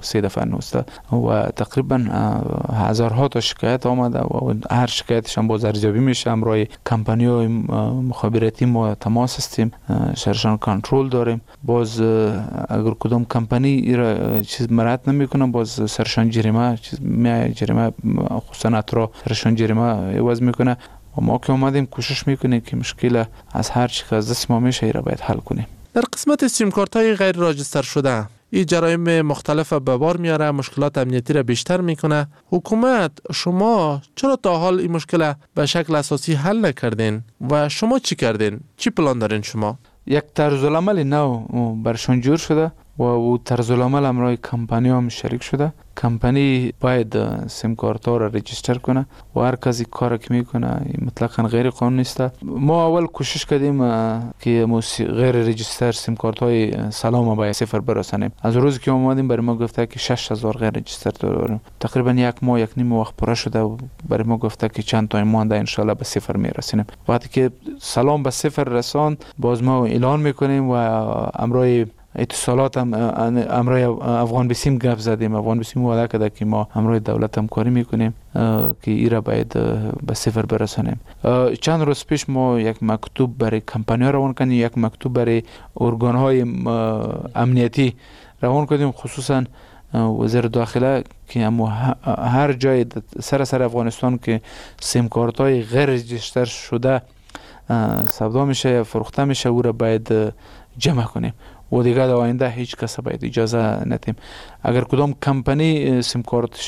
Speaker 17: و تقریبا هزارها تا شکایت آمده و هر شکایتش هم باز ارزیابی میشه. امروی کمپانی های مخابراتی ما تماس هستیم، سرشان کنترل داریم. باز اگر کدام کمپانی را چیز مراد نمیکنه باز سرشان جریمه خصوصا اترا سرشان جریمه عوض میکنه و ما که اومدیم کوشش میکنیم که مشکل از هر چی که از دست ما میشه را باید حل کنیم.
Speaker 16: در قسمت سیم کارت های غیر راجستر شده این جرایم مختلف به بار میاره، مشکلات امنیتی را بیشتر میکنه. حکومت شما چرا تا حال این مشکل به شکل اساسی حل نکردین و شما چی کردین؟ چی پلان دارین شما؟
Speaker 17: یک طرز العمل نو برشان جور شده و او طرز العمل همراه کمپانی هم شریک شده. کمپانی باید سیم کارت ها را رجیستر کنه و هر کسی کار که میکنه مطلقاً غیر قانونی است. ما اول کوشش کردیم که غیر رجیستر سیم کارت های سلام به صفر برسانیم. از روزی که اومدیم برای ما گفته که 6000 غیر رجیستر داریم. تقریبا یک ماه یک نیم وقت پره شده و برای ما گفته که چند تا مانده ان شاء الله به صفر میرسونیم. وقتی که سلام به صفر رسان باز ما اعلان میکنیم و امرای اتصالات هم امروی افغان بسیم گپ زدیم. افغان بسیم وعده کرده که ما امروی دولت همکاری میکنیم که ای را باید به صفر برسانیم. چند روز پیش ما یک مکتوب برای کمپانی ها روان کردیم، یک مکتوب برای ارگان های امنیتی روان کردیم، خصوصا وزیر داخله که هر جای سر افغانستان که سیم کارت های غیر رجیستر شده سودا میشه فروخته میشه او را باید جمع کنیم و دیگه در آینده هیچ کس باید اجازه ندیم. اگر کدام کمپانی سیم کارتش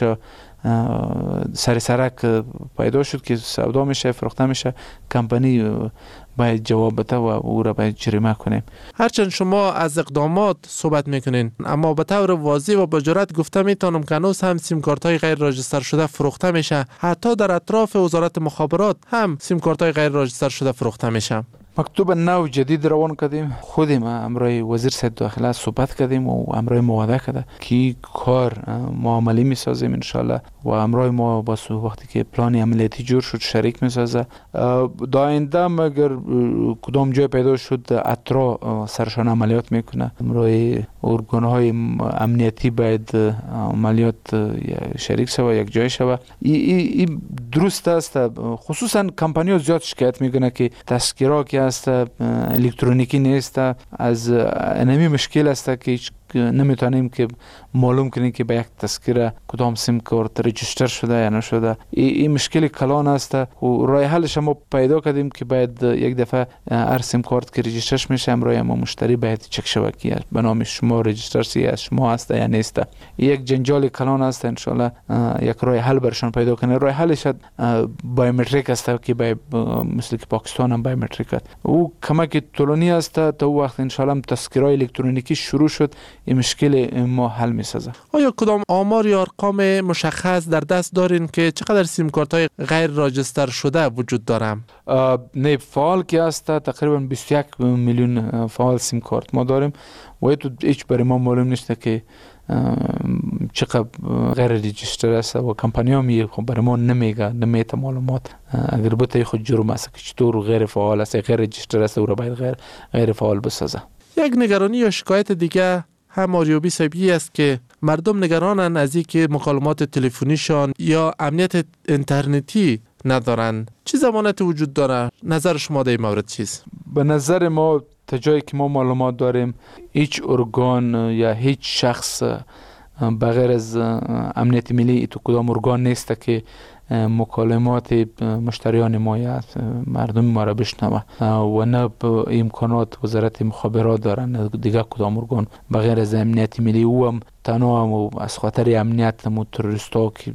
Speaker 17: سر سرک پیدا شد که سودا میشه فروخته میشه، کمپانی باید جواب بده و او را باید جریمه کنیم.
Speaker 16: هرچند شما از اقدامات صحبت میکنین اما به طور واضح و با جرأت گفته میتونم که هنوز هم سیم کارت های غیر راجستر شده فروخته میشه. حتی در اطراف وزارت مخابرات هم سیم کارت های غیر راجستر شده فروخته میشه.
Speaker 17: مکتوب نو جدید روان کردیم، خودیم امروی وزیر صحت داخله صحبت کردیم و امروی موعده کرده که کار ما عملی میسازیم ان شاء الله و امروی ما با وقتی که پلان عملیاتی جور شد شریک میسازه. آینده اگر کدام جای پیدا شد اطراف سرشان عملیات میکنه. امروی ارگان های امنیتی باید عملیات شریک شوه یک جای شوه. این درست است. خصوصا کمپانی ها زیاد شکایت میکنه که تذکره که است الکترونیکی نیست. از انمی مشکل است که نمیتونیم که معلوم کنیم که به یک تذکره کدام سیم کارت رجیستر شده یا نشده. این مشکل کلان است و راه حلش ما پیدا کردیم که باید یک دفعه هر سیم کارت که رجیستر میشه امروی ما مشتری باید چک شود که به نام شما رجیستر سی از شما است یا نیست. یک جنجال کلان است. ان شاء الله یک راه حل برشان پیدا کنه. راه حلش بایومتریک است که باید مثل که پاکستان هم بایومتریک است. او کمک طولانی است تا وقت ان شاء الله تذکره الکترونیکی شروع شد این مشکل ما حل میسازه.
Speaker 16: آیا کدام آمار یا ارقام مشخص در دست دارین که چقدر سیم کارت های غیر راجستر شده وجود دارم؟
Speaker 17: نه فعال که است تقریبا 21 میلیون فعال سیم کارت ما داریم و هیچ برای ما معلوم نیست که چقدر غیر رجیستر است و کمپانی ها برای ما نمیته معلومات. اگر بته خود جرم است که چطور غیر فعال است غیر رجیستر است او را باید غیر فعال بسازه.
Speaker 16: یک نگرانی یا شکایت دیگه هم آریوبی صاحبی است که مردم نگرانن از اینکه مکالمات تلفنیشان یا امنیت اینترنتی ندارن. چه ضمانتی وجود داره؟ نظر شما در این مورد چیست؟
Speaker 17: به نظر ما تا جایی که ما معلومات داریم هیچ ارگان یا هیچ شخص بغیر از امنیت ملی تو کدام ارگان نیست که مکالمات مشتریان ما یا مردم ما را بشنوه و نه امکانات وزارت مخابرات دارن دیگه کدام ارگان بغیر از امنیت ملی. او هم تنها از خاطر امنیت تروریستا که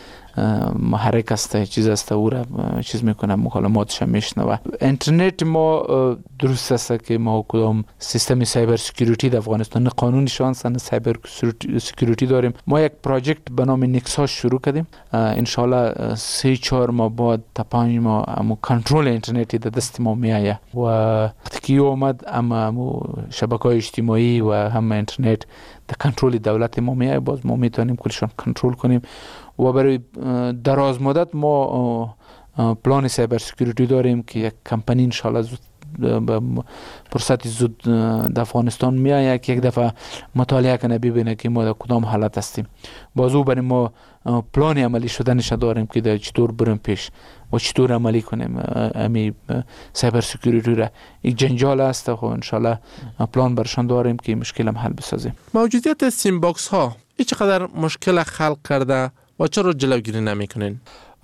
Speaker 17: محرک است چیز است او را چیز میکنه مکالماتش میشنوه. اینترنت ما درست است که ما کدام سیستم سایبر سکیوریتی در افغانستان قانونی شانس نه سایبر سکیوریتی داریم. ما یک پروژه به نام نیکسا شروع کردیم. ان شاء الله 3-4 ماه بعد تا 5 ماه کنترل اینترنتی در دست ما میایه و وقتی اومد اما شبکه‌های اجتماعی و هم اینترنت در کنترل دولت ما میایه باز ما میتونیم کلشون کنترل کنیم و برای دراز مدت ما پلان سایبر سکیوریتی داریم که یک کمپانی ان شاء الله به فرصت زود در افغانستان میایه که یک دفعه مطالعه کنه ببینه که ما در کدام حالت هستیم. بازو برای ما پلان عملی شدنش داریم که در چطور بریم پیش و چطور عملی کنیم امی سایبر سکیوریتی را. یک جنجال است خب ان شاء الله پلان برشان داریم که مشکل هم حل بسازیم.
Speaker 16: موجودیت سیم باکس ها چقدر مشکل خلق کرده و چرا جلوگیری نمیکنین؟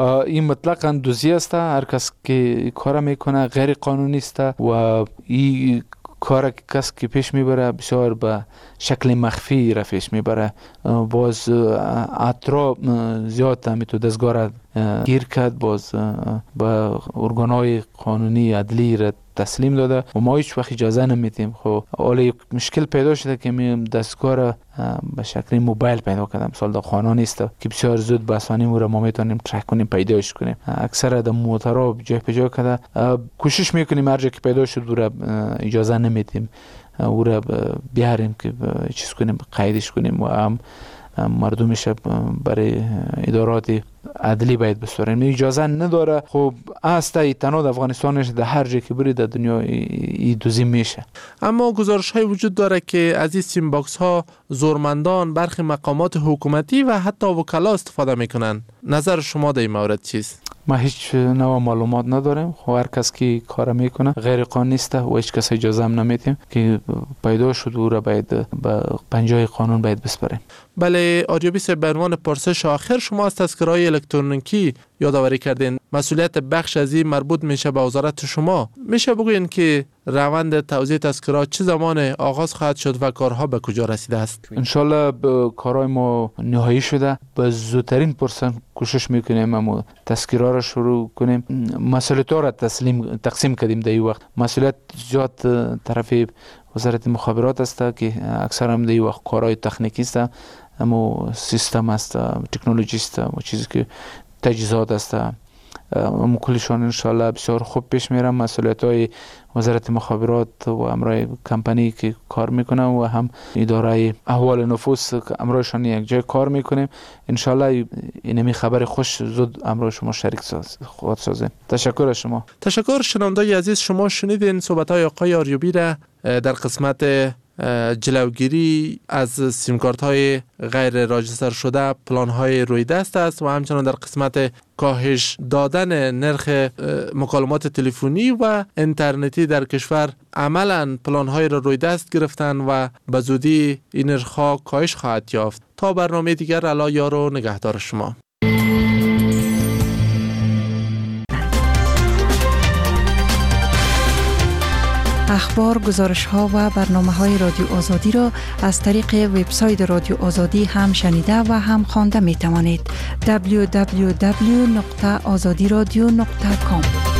Speaker 17: این مطلقاً دوزی است. هر کس که کار میکنه غیر قانونی است و این کار کس که پیش میبره بسیار به شکل مخفی را پیش میبره. باز اطراف زیاد همیتو دستگاه را گیر کرد، باز به ارگانهای قانونی عدلی را تسلیم داده و ما هیچ وقت اجازه نمیدیم. خب حالا مشکل پیدا شده که می دستگاه را به شکل موبایل پیدا کردم. مثلا در خانه نیست که بسیار زود به آسانی او را ما میتونیم ترک کنیم، پیداش کنیم. اکثر در موتورها جای پیدا کرده کوشش میکنیم هر جا که پیدا شد او را اجازه نمیدیم او را بیاریم که چیز کنیم، قیدش کنیم و هم مردمش برای ادارات عدلی باید بسپاریم. اجازه نداره. خب است تنها در افغانستانش در هر جایی که بری در دنیا ای دوزی میشه.
Speaker 16: اما گزارش های وجود داره که از این سیم باکس ها زورمندان، برخی مقامات حکومتی و حتی وکلا استفاده میکنن. نظر شما در این مورد چیست؟
Speaker 17: ما هیچ نوع معلومات نداریم. خب هر کس که کار میکنه غیر قانونی است و هیچ کس اجازه هم نمیدیم که پیدا شد او را باید به پنجه قانون باید بسپاریم.
Speaker 16: بله، آریابی به عنوان پرسش آخر، شما از تذکره‌های الکترونیکی یادآوری کردین. مسئولیت بخش از این مربوط میشه به وزارت شما. میشه بگوین که روند توزیع تذکرات چه زمان آغاز خواهد شد و کارها به کجا رسیده است؟
Speaker 17: انشالله کارهای ما نهایی شده. به زودترین فرصت کوشش میکنیم اما تذکرها را شروع کنیم. مسئولیت را تقسیم کردیم در این وقت. مسئولیت زیاد طرف وزارت مخابرات است که اکثر هم در این وقت کارهای تکنیکی است، اما سیستم است، تکنولوژی است و چیزی که تجهیزات است. کلشان انشالله بسیار خوب پیش میره. مسئولیت های وزارت مخابرات و امرای کمپانی که کار میکنه و هم اداره احوال نفوس که امرایشان یک جای کار میکنیم. انشالله اینمی خبر خوش زود امرای شما شریک خواهد سازیم. تشکر از شما.
Speaker 16: تشکر. شنوندگان عزیز، شما شنیدین صحبت های آقای آریوبی را در قسمت جلوگیری از سیمکارت های غیر راجستر شده، پلان های روی دست است و همچنان در قسمت کاهش دادن نرخ مکالمات تلفنی و اینترنتی در کشور عملاً پلان های را روی دست گرفتن و به زودی این نرخ ها کاهش خواهد یافت. تا برنامه دیگر، الا یار و نگهدار شما.
Speaker 1: اخبار، گزارش‌ها و برنامه‌های رادیو آزادی را از طریق وبسایت رادیو آزادی هم شنیده و هم خوانده می‌توانید. www.azadiradio.com